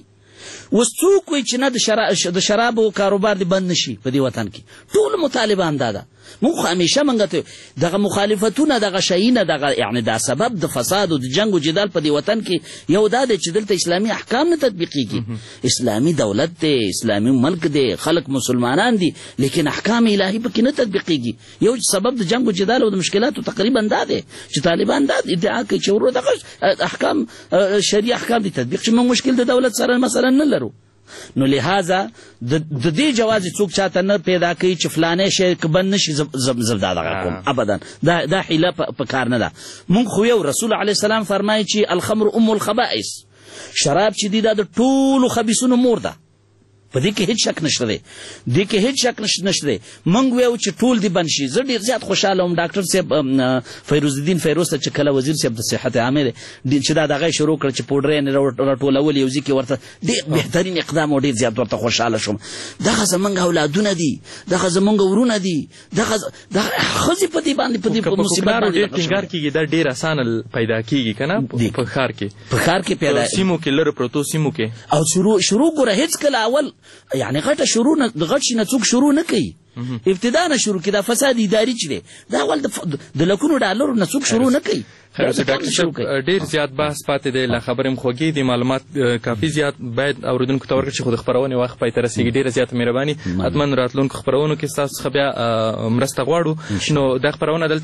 وڅوک وي چې نه د شراب د شراب او کاروبار دی بند نشي په دې وطن کې ټول مطالبه انده ده موږ خو همیشه موږ ته دغه مخالفتونه دغه شیونه دغه یعنې دا سبب د فساد او د جنګ او جدال په دې وطن کې یو دا دی چې دلته اسلامي احکام نه تطبیقېږي. اسلامي دولت دی، اسلامي ملک دی، خلک مسلمانان دي، لیکن احکام الهي پکې نه تطبیقېږي. یو سبب د جنګ او جدال او د مشکلاتو تقریبا دا دی چې طالبان دا ادعا کوي چې ورو دغه احکام شرعي احکام دي تطبیق چې موږ مشکل د دولت سره مثلا نه لرو. نو لہذا د دې جواز څوک چاته نه پیدا کوي چې فلانه شی بند نشي زم دا دغه کوم ابدا دا دا حیله په کار نه ده. مونږ خو یو رسول علیه السلام فرمایي چې الخمر ام الخبائث، شراب چې دی دا د ټولو خبیثونو مور ده، په دې کې هیڅ شک نشته دی، دې کې هیڅ شک نشته دی. موږ ویو چې ټول دې بند شي. زه ډېر زیات خوشحاله وم ډاکټر صاحب فیروز الدین فیروز ته چې کله وزیر صاحب د صحت عامه دی چې دا دغه شروع کړ چې پوډر یې راټولول یو ځای کې ورته ډېر بهترین اقدام او ډېر زیات ورته خوشحاله شوم. دغه زمونږ اولادونه دي، دغه زمونږ ورونه دي، دغه دغه ښځې په دې باندې په دې مصیبت باندې ټینګار کېږي دا ډېر اسانه پیدا کېږي که نه په ښار کې په ښار کې پیدا سیمو کې لرو پرتو سیمو کې او شروع شروع ګوره هېڅکله اول یعنې غټه شروع نه د غټ شي نه څوک شروع نه کوي. ابتدا نه شروع کړي دا فساد اداري چې دی دا اول د لکونو ډالرو نه څوک شروع نه کوي. خیر ډاکټر صاحب ډېر زیات بحث پاتې دی، لا خبرې م خوږې دي، معلومات کافي زیات باید اورېدونکو ته ورکړو چې خو د خپرونې وخت پای ته رسېږي. ډېره زیاته مهرباني، حتما راتلونکو خپرونو کې ستاسو څخه بیا مرسته غواړو. نو دا خپرونه دلته